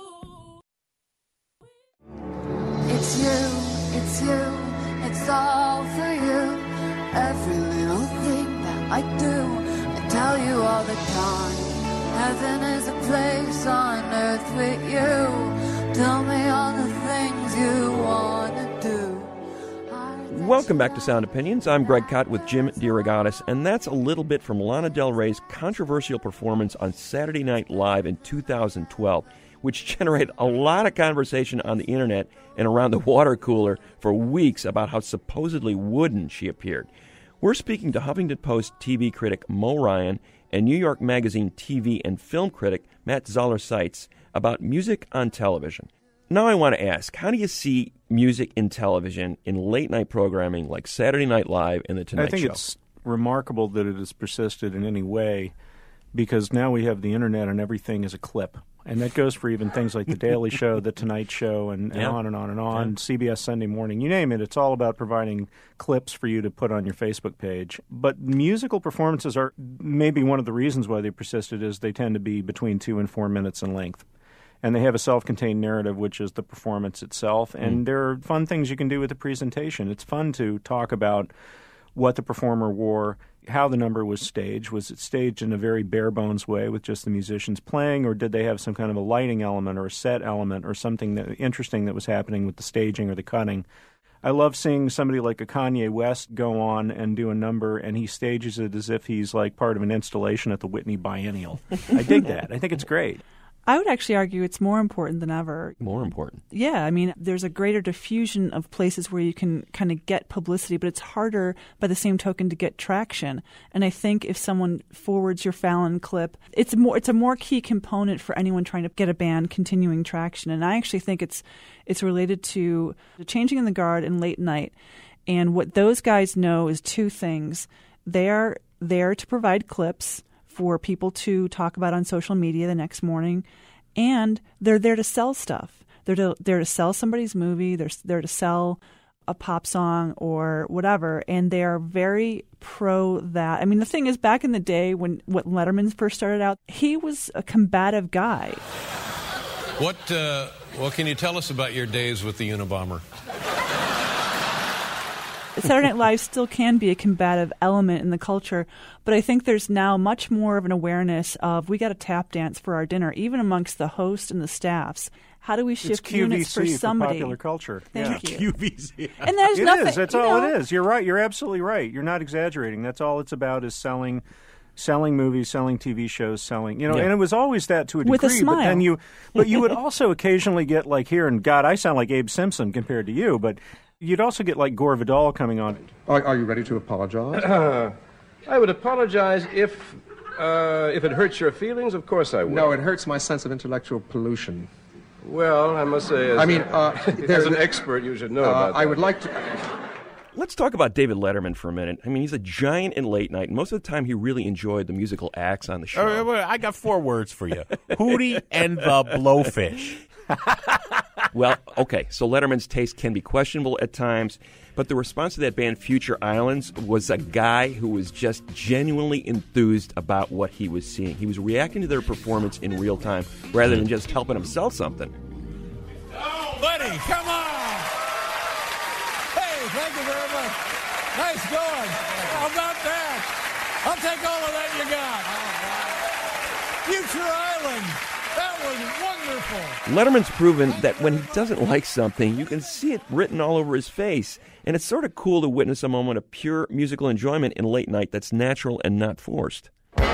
It's you, it's you, it's all for you. Every little thing that I do, I tell you all the time. Heaven is a place on earth with you. Tell me all the things you want to do. Welcome back to Sound Opinions. I'm Greg Kot with Jim DeRogatis, and that's a little bit from Lana Del Rey's controversial performance on Saturday Night Live in two thousand twelve, which generated a lot of conversation on the internet and around the water cooler for weeks about how supposedly wooden she appeared. We're speaking to Huffington Post T V critic Mo Ryan and New York Magazine T V and film critic Matt Zoller-Seitz about music on television. Now I want to ask, how do you see music in television in late-night programming like Saturday Night Live and The Tonight I think Show? it's remarkable that it has persisted in any way because now we have the internet and everything is a clip. And that goes for even things like The Daily Show, The Tonight Show, and, and Yeah. on and on and on, Yeah. C B S Sunday Morning, you name it. It's all about providing clips for you to put on your Facebook page. But musical performances are maybe one of the reasons why they persisted is they tend to be between two and four minutes in length. And they have a self-contained narrative, which is the performance itself. And Mm. there are fun things you can do with the presentation. It's fun to talk about what the performer wore, how the number was staged. Was it staged in a very bare-bones way with just the musicians playing, or did they have some kind of a lighting element or a set element or something that, interesting that was happening with the staging or the cutting? I love seeing somebody like a Kanye West go on and do a number, and he stages it as if he's like part of an installation at the Whitney Biennial. I dig that. I think it's great. I would actually argue it's more important than ever. More important. Yeah, I mean, there's a greater diffusion of places where you can kind of get publicity, but it's harder by the same token to get traction. And I think if someone forwards your Fallon clip, it's more it's a more key component for anyone trying to get a band continuing traction. And I actually think it's it's related to the Changing in the Guard and Late Night. And what those guys know is two things. They are there to provide clips for people to talk about on social media the next morning, and they're there to sell stuff. They're to, there to sell somebody's movie. They're there to sell a pop song or whatever, and they are very pro that. I mean, the thing is, back in the day when what Letterman first started out, he was a combative guy. What uh, what can you tell us about your days with the Unabomber? Saturday Night Live still can be a combative element in the culture, but I think there's now much more of an awareness of we got to tap dance for our dinner, even amongst the host and the staffs. How do we shift it's Q V C units for somebody? For popular culture. Thank yeah. you. Q V C. And there's it nothing. is. That's you all know, it is. You're right. You're absolutely right. You're not exaggerating. That's all it's about is selling, selling movies, selling T V shows, selling. You know, Yeah. and it was always that to a degree. With a smile. But then you, but you would also occasionally get like here, and God, I sound like Abe Simpson compared to you, but. You'd also get like Gore Vidal coming on. Are, are you ready to apologize? Uh, I would apologize if uh, if it hurts your feelings. Of course I would. No, it hurts my sense of intellectual pollution. Well, I must say, as, I mean, a, uh, as there- an expert, you should know Uh, about that. I would like to. Let's talk about David Letterman for a minute. I mean, he's a giant in late night, and most of the time he really enjoyed the musical acts on the show. Uh, wait, I got four words for you. Hootie and the Blowfish. Well, okay, so Letterman's taste can be questionable at times, but the response to that band Future Islands was a guy who was just genuinely enthused about what he was seeing. He was reacting to their performance in real time rather than just helping him sell something. Oh, buddy, come on! Hey, thank you very much. Nice going. How about that? I'll take all of that you got. Future Island. That was wonderful. Letterman's proven that when he doesn't like something, you can see it written all over his face. And it's sort of cool to witness a moment of pure musical enjoyment in late night that's natural and not forced. In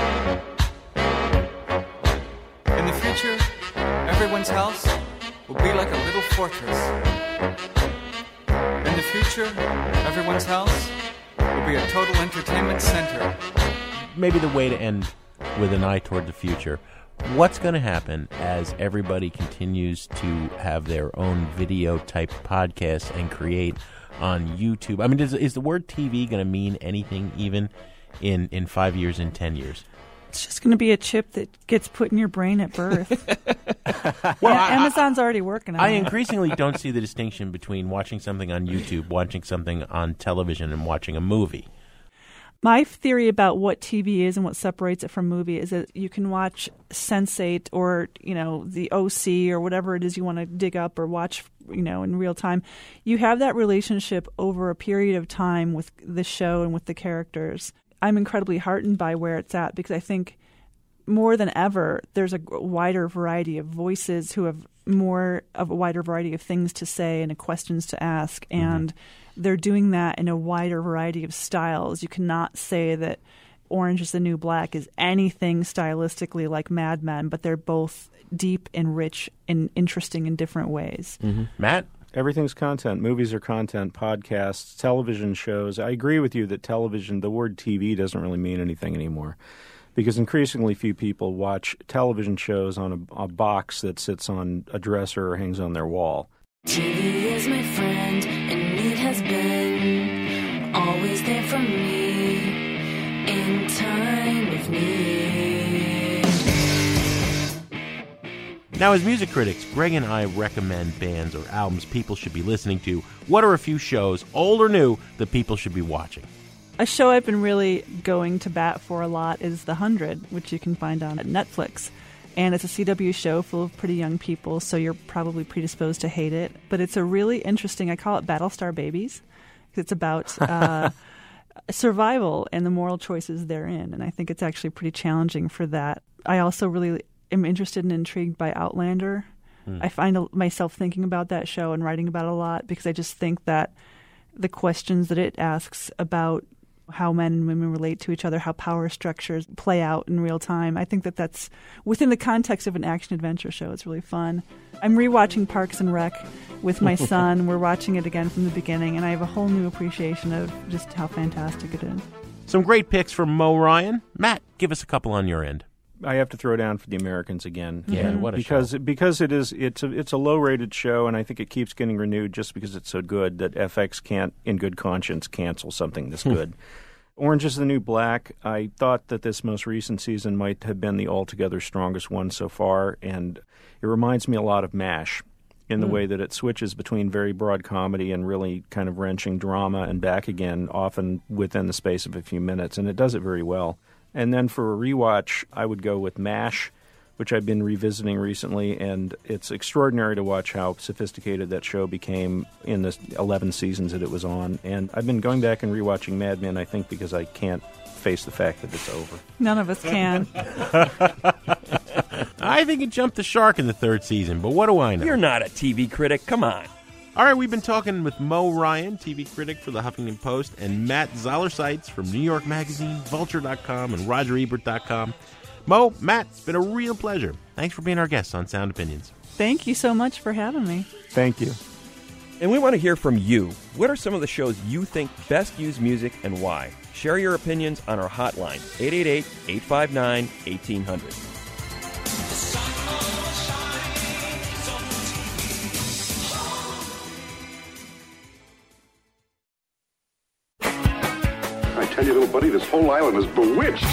the future, everyone's house will be like a little fortress. In the future, everyone's house will be a total entertainment center. Maybe the way to end with an eye toward the future. What's going to happen as everybody continues to have their own video-type podcasts and create on YouTube? I mean, is, is the word T V going to mean anything even in, in five years, in ten years? It's just going to be a chip that gets put in your brain at birth. Well, yeah, I- Amazon's already working on I it. increasingly don't see the distinction between watching something on YouTube, watching something on television, and watching a movie. My theory about what T V is and what separates it from movie is that you can watch Sense eight or, you know, the O C or whatever it is you want to dig up or watch, you know, in real time. You have that relationship over a period of time with the show and with the characters. I'm incredibly heartened by where it's at because I think more than ever there's a wider variety of voices who have more of a wider variety of things to say and questions to ask, and they're doing that in a wider variety of styles. You cannot say that Orange is the New Black is anything stylistically like Mad Men, but they're both deep and rich and interesting in different ways. Mm-hmm. Matt? Everything's content. Movies are content, podcasts, television shows. I agree with you that television, the word T V doesn't really mean anything anymore because increasingly few people watch television shows on a, a box that sits on a dresser or hangs on their wall. T V is my friend, and it has been always there for me in time of need. Now, as music critics, Greg and I recommend bands or albums people should be listening to. What are a few shows, old or new, that people should be watching? A show I've been really going to bat for a lot is The Hundred, which you can find on Netflix. And it's a C W show full of pretty young people, so you're probably predisposed to hate it. But it's a really interesting, I call it Battlestar Babies, because it's about uh, survival and the moral choices therein. And I think it's actually pretty challenging for that. I also really am interested and intrigued by Outlander. Hmm. I find a- myself thinking about that show and writing about it a lot because I just think that the questions that it asks about how men and women relate to each other, how power structures play out in real time. I think that that's within the context of an action-adventure show. It's really fun. I'm rewatching Parks and Rec with my son. We're watching it again from the beginning, and I have a whole new appreciation of just how fantastic it is. Some great picks from Mo Ryan. Matt, give us a couple on your end. I have to throw down for The Americans again. Yeah, and what a because show. because it is it's a it's a low rated show, and I think it keeps getting renewed just because it's so good that F X can't, in good conscience, cancel something this good. Orange is the New Black. I thought that this most recent season might have been the altogether strongest one so far, and it reminds me a lot of MASH in the Mm. way that it switches between very broad comedy and really kind of wrenching drama and back again, often within the space of a few minutes, and it does it very well. And then for a rewatch, I would go with MASH, which I've been revisiting recently, and it's extraordinary to watch how sophisticated that show became in the eleven seasons that it was on. And I've been going back and rewatching Mad Men, I think, because I can't face the fact that it's over. None of us can. I think it jumped the shark in the third season, but what do I know? You're not a T V critic. Come on. All right, we've been talking with Mo Ryan, T V critic for the Huffington Post, and Matt Zoller-Seitz from New York Magazine, Vulture dot com, and Roger Ebert dot com. Mo, Matt, it's been a real pleasure. Thanks for being our guests on Sound Opinions. Thank you so much for having me. Thank you. And we want to hear from you. What are some of the shows you think best use music and why? Share your opinions on our hotline, eight eight eight, eight five nine, one eight zero zero. I tell you, little buddy, this whole island is bewitched.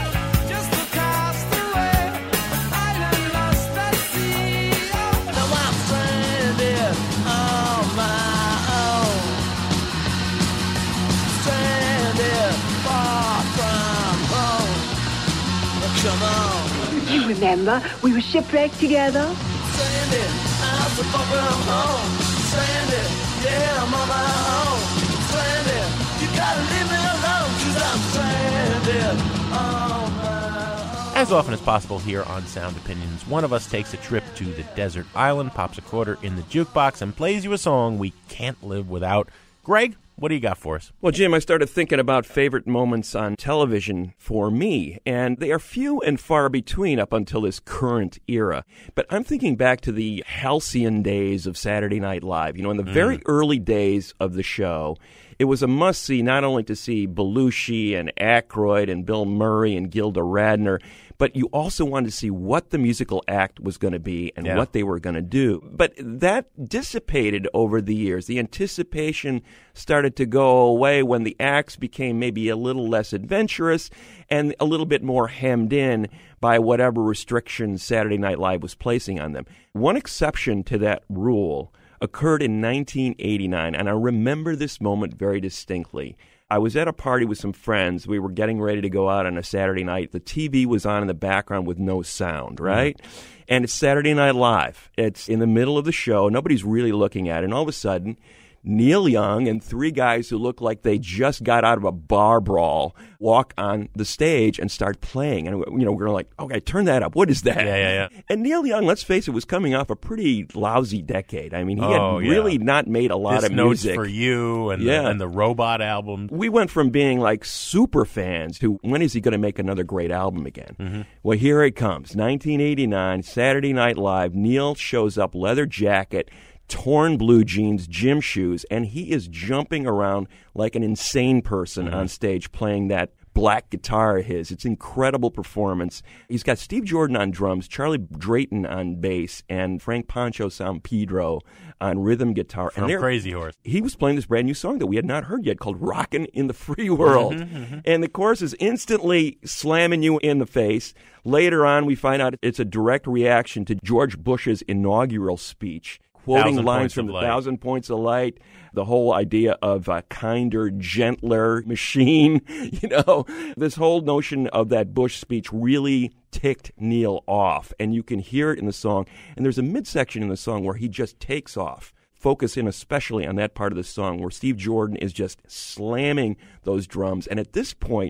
Come on. You remember, we were shipwrecked together. Sandy, I'm so far from home. Sandy, yeah, I'm on my own. Sandy, you gotta leave me alone, 'cause I'm stranded on my own. As often as possible here on Sound Opinions, one of us takes a trip to the desert island, pops a quarter in the jukebox, and plays you a song we can't live without. Greg, what do you got for us? Well, Jim, I started thinking about favorite moments on television for me, and they are few and far between up until this current era. But I'm thinking back to the halcyon days of Saturday Night Live. You know, in the Mm. very early days of the show, it was a must-see not only to see Belushi and Aykroyd and Bill Murray and Gilda Radner, but you also wanted to see what the musical act was going to be and Yeah. what they were going to do. But that dissipated over the years. The anticipation started to go away when the acts became maybe a little less adventurous and a little bit more hemmed in by whatever restrictions Saturday Night Live was placing on them. One exception to that rule occurred in nineteen eighty-nine, and I remember this moment very distinctly. I was at a party with some friends. We were getting ready to go out on a Saturday night. The T V was on in the background with no sound, right? Mm. And it's Saturday Night Live. It's in the middle of the show. Nobody's really looking at it. And all of a sudden, Neil Young and three guys who look like they just got out of a bar brawl walk on the stage and start playing. And, you know, we're like, okay, turn that up. What is that? Yeah, yeah, yeah. And Neil Young, let's face it, was coming off a pretty lousy decade. I mean, he Oh, had yeah. really not made a lot This of Notes music. for You and, Yeah. the, and the Robot album. We went from being like super fans to when is he going to make another great album again? Mm-hmm. Well, here it comes. nineteen eighty-nine, Saturday Night Live. Neil shows up, leather jacket, torn blue jeans, gym shoes, and he is jumping around like an insane person Mm-hmm. on stage playing that black guitar of his. It's incredible performance. He's got Steve Jordan on drums, Charlie Drayton on bass, and Frank Pancho San Pedro on rhythm guitar. From and they're- Crazy Horse. He was playing this brand new song that we had not heard yet called Rockin' in the Free World. Mhm, mhm. And the chorus is instantly slamming you in the face. Later on, we find out it's a direct reaction to George Bush's inaugural speech, quoting Thousand lines Points from of the Light. Thousand Points of Light, the whole idea of a kinder, gentler machine. You know, this whole notion of that Bush speech really ticked Neil off, and you can hear it in the song. And there's a midsection in the song where he just takes off. Focus in especially on that part of the song where Steve Jordan is just slamming those drums. And at this point,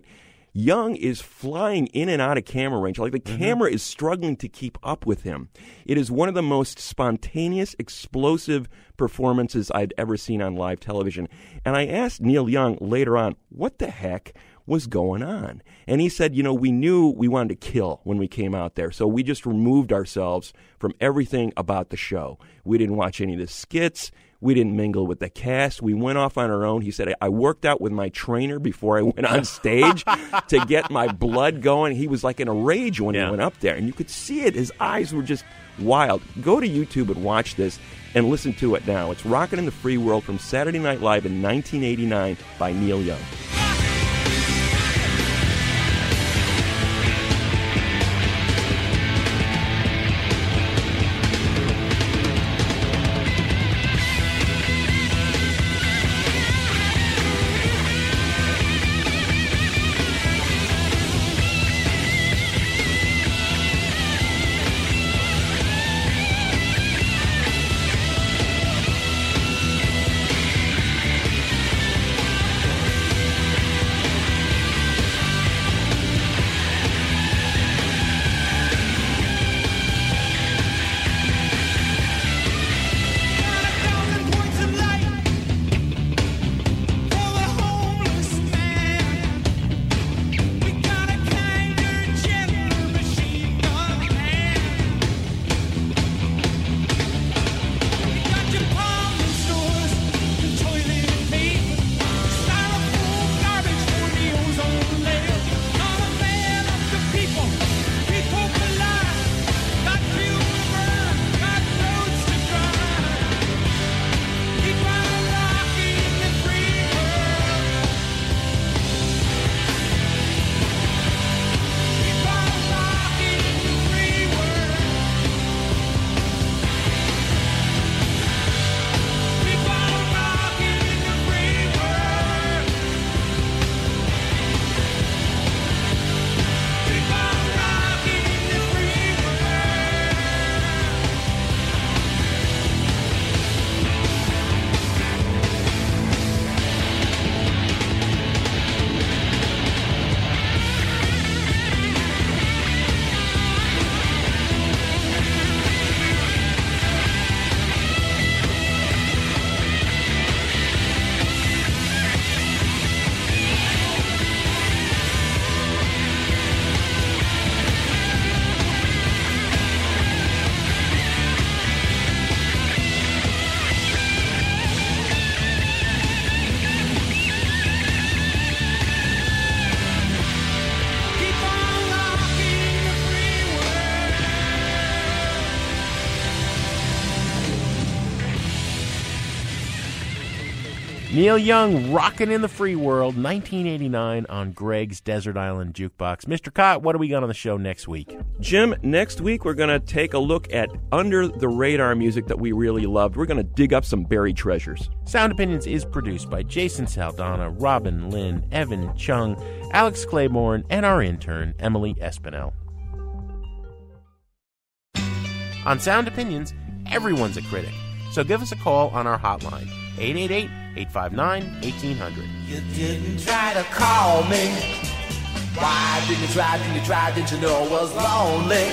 Young is flying in and out of camera range. Like the Mm-hmm. camera is struggling to keep up with him. It is one of the most spontaneous, explosive performances I'd ever seen on live television. And I asked Neil Young later on, what the heck was going on? And he said, you know, we knew we wanted to kill when we came out there, so we just removed ourselves from everything about the show. We didn't watch any of the skits. We didn't mingle with the cast. We went off on our own. He said, I worked out with my trainer before I went on stage to get my blood going. He was like in a rage when Yeah. he went up there, and you could see it. His eyes were just wild. Go to YouTube and watch this and listen to it now. It's Rockin' in the Free World from Saturday Night Live in nineteen eighty-nine by Neil Young. Neil Young, Rockin' in the Free World, nineteen eighty-nine on Greg's Desert Island Jukebox. Mister Cott, what do we got on the show next week? Jim, next week we're going to take a look at under-the-radar music that we really loved. We're going to dig up some buried treasures. Sound Opinions is produced by Jason Saldana, Robin Lynn, Evan Chung, Alex Claiborne, and our intern, Emily Espinel. On Sound Opinions, everyone's a critic. So give us a call on our hotline, eight eight eight, eight five nine, one eight zero zero. You didn't try to call me. Why didn't you try, didn't you try, didn't you know I was lonely?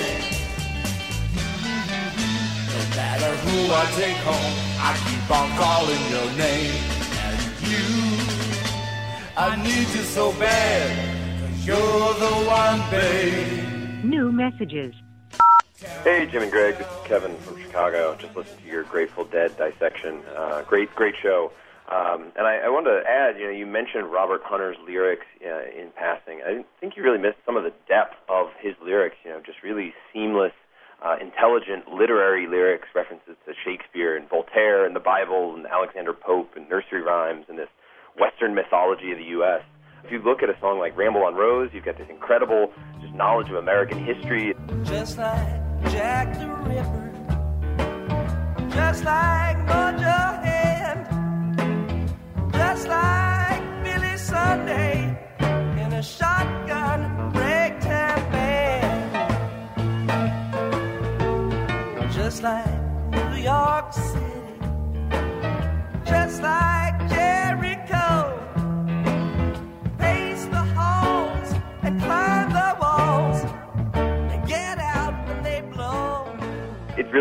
No matter who I take home, I keep on calling your name. And you, I need you so bad, 'cause you're the one, babe. New messages. Hey, Jim and Greg, this is Kevin from Chicago. Just listened to your Grateful Dead dissection. Uh, great, great show. Um, and I, I wanted to add, you know, you mentioned Robert Hunter's lyrics uh, in passing. I think you really missed some of the depth of his lyrics, you know, just really seamless, uh, intelligent literary lyrics, references to Shakespeare and Voltaire and the Bible and Alexander Pope and nursery rhymes and this Western mythology of the U S If you look at a song like Ramble on Rose, you've got this incredible just knowledge of American history. Just like Jack the Ripper, just like Mojo Hand, just like Billy Sunday in a shotgun ragtime band, just like New York City, just like Jericho, pace the halls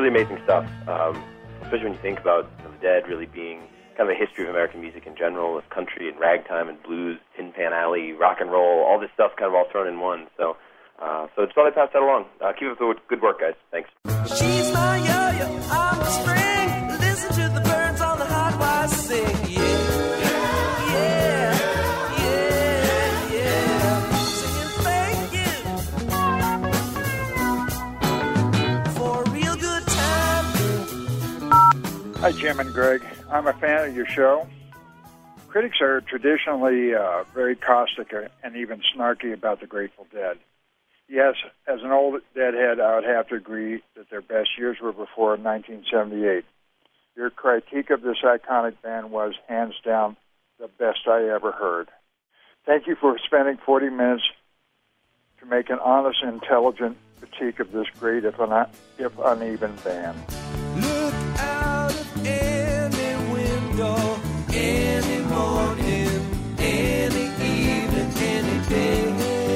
really amazing stuff, um, especially when you think about you know, the Dead really being kind of a history of American music in general, of country and ragtime and blues, Tin Pan Alley, rock and roll, all this stuff kind of all thrown in one. So, uh, so just thought I'd pass that along. Uh, keep up the good work, guys. Thanks. She's my yo-yo, I'm a spring. Listen to the birds on the hot wire sing. Yeah, yeah, yeah, yeah. Singing thank you for a real good time. Hi, Jim and Greg. I'm a fan of your show. Critics are traditionally uh, very caustic and even snarky about the Grateful Dead. Yes, as an old Deadhead, I would have to agree that their best years were before nineteen seventy-eight. Your critique of this iconic band was, hands down, the best I ever heard. Thank you for spending forty minutes to make an honest, intelligent critique of this great, if, un- if uneven band. Look out of any window, any morning, any evening, any day.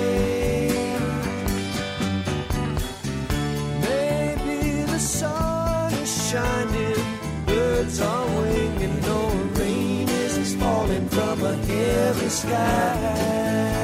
Maybe the sun is shining, birds are winging, no rain is falling from a heavy sky.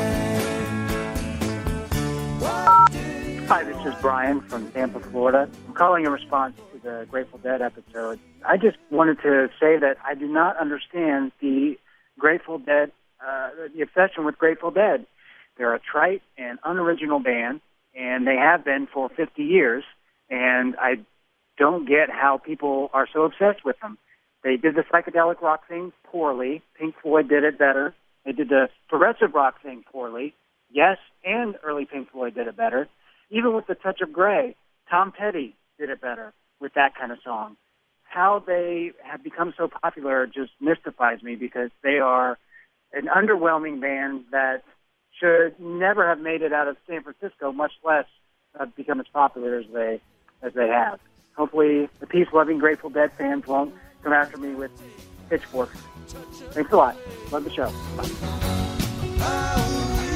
Hi, this is Brian from Tampa, Florida. I'm calling in response to the Grateful Dead episode. I just wanted to say that I do not understand the Grateful Dead, uh, the obsession with Grateful Dead. They're a trite and unoriginal band, and they have been for fifty years, and I don't get how people are so obsessed with them. They did the psychedelic rock thing poorly. Pink Floyd did it better. They did the progressive rock thing poorly. Yes, and early Pink Floyd did it better. Even with the touch of gray, Tom Petty did it better with that kind of song. How they have become so popular just mystifies me, because they are an underwhelming band that should never have made it out of San Francisco, much less uh, become as popular as they as they have. Hopefully the peace-loving Grateful Dead fans won't come after me with pitchforks. Thanks a lot. Love the show. Bye.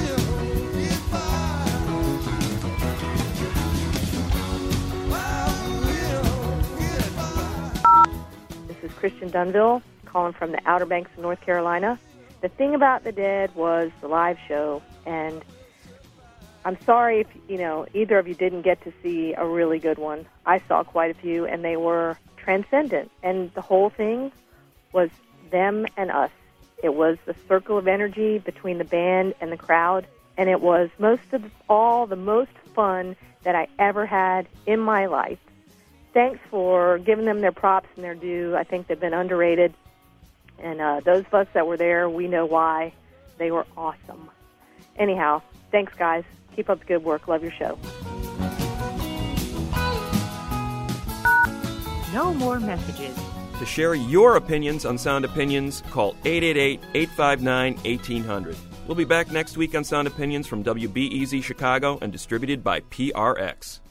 This is Christian Dunville, calling from the Outer Banks of North Carolina. The thing about the Dead was the live show, and I'm sorry if, you know, either of you didn't get to see a really good one. I saw quite a few, and they were transcendent, and the whole thing was them and us. It was the circle of energy between the band and the crowd, and it was most of all the most fun that I ever had in my life. Thanks for giving them their props and their due. I think they've been underrated. And uh, those of us that were there, we know why. They were awesome. Anyhow, thanks, guys. Keep up the good work. Love your show. No more messages. To share your opinions on Sound Opinions, call eight eight eight, eight five nine, one eight zero zero. We'll be back next week on Sound Opinions from W B E Z Chicago and distributed by P R X.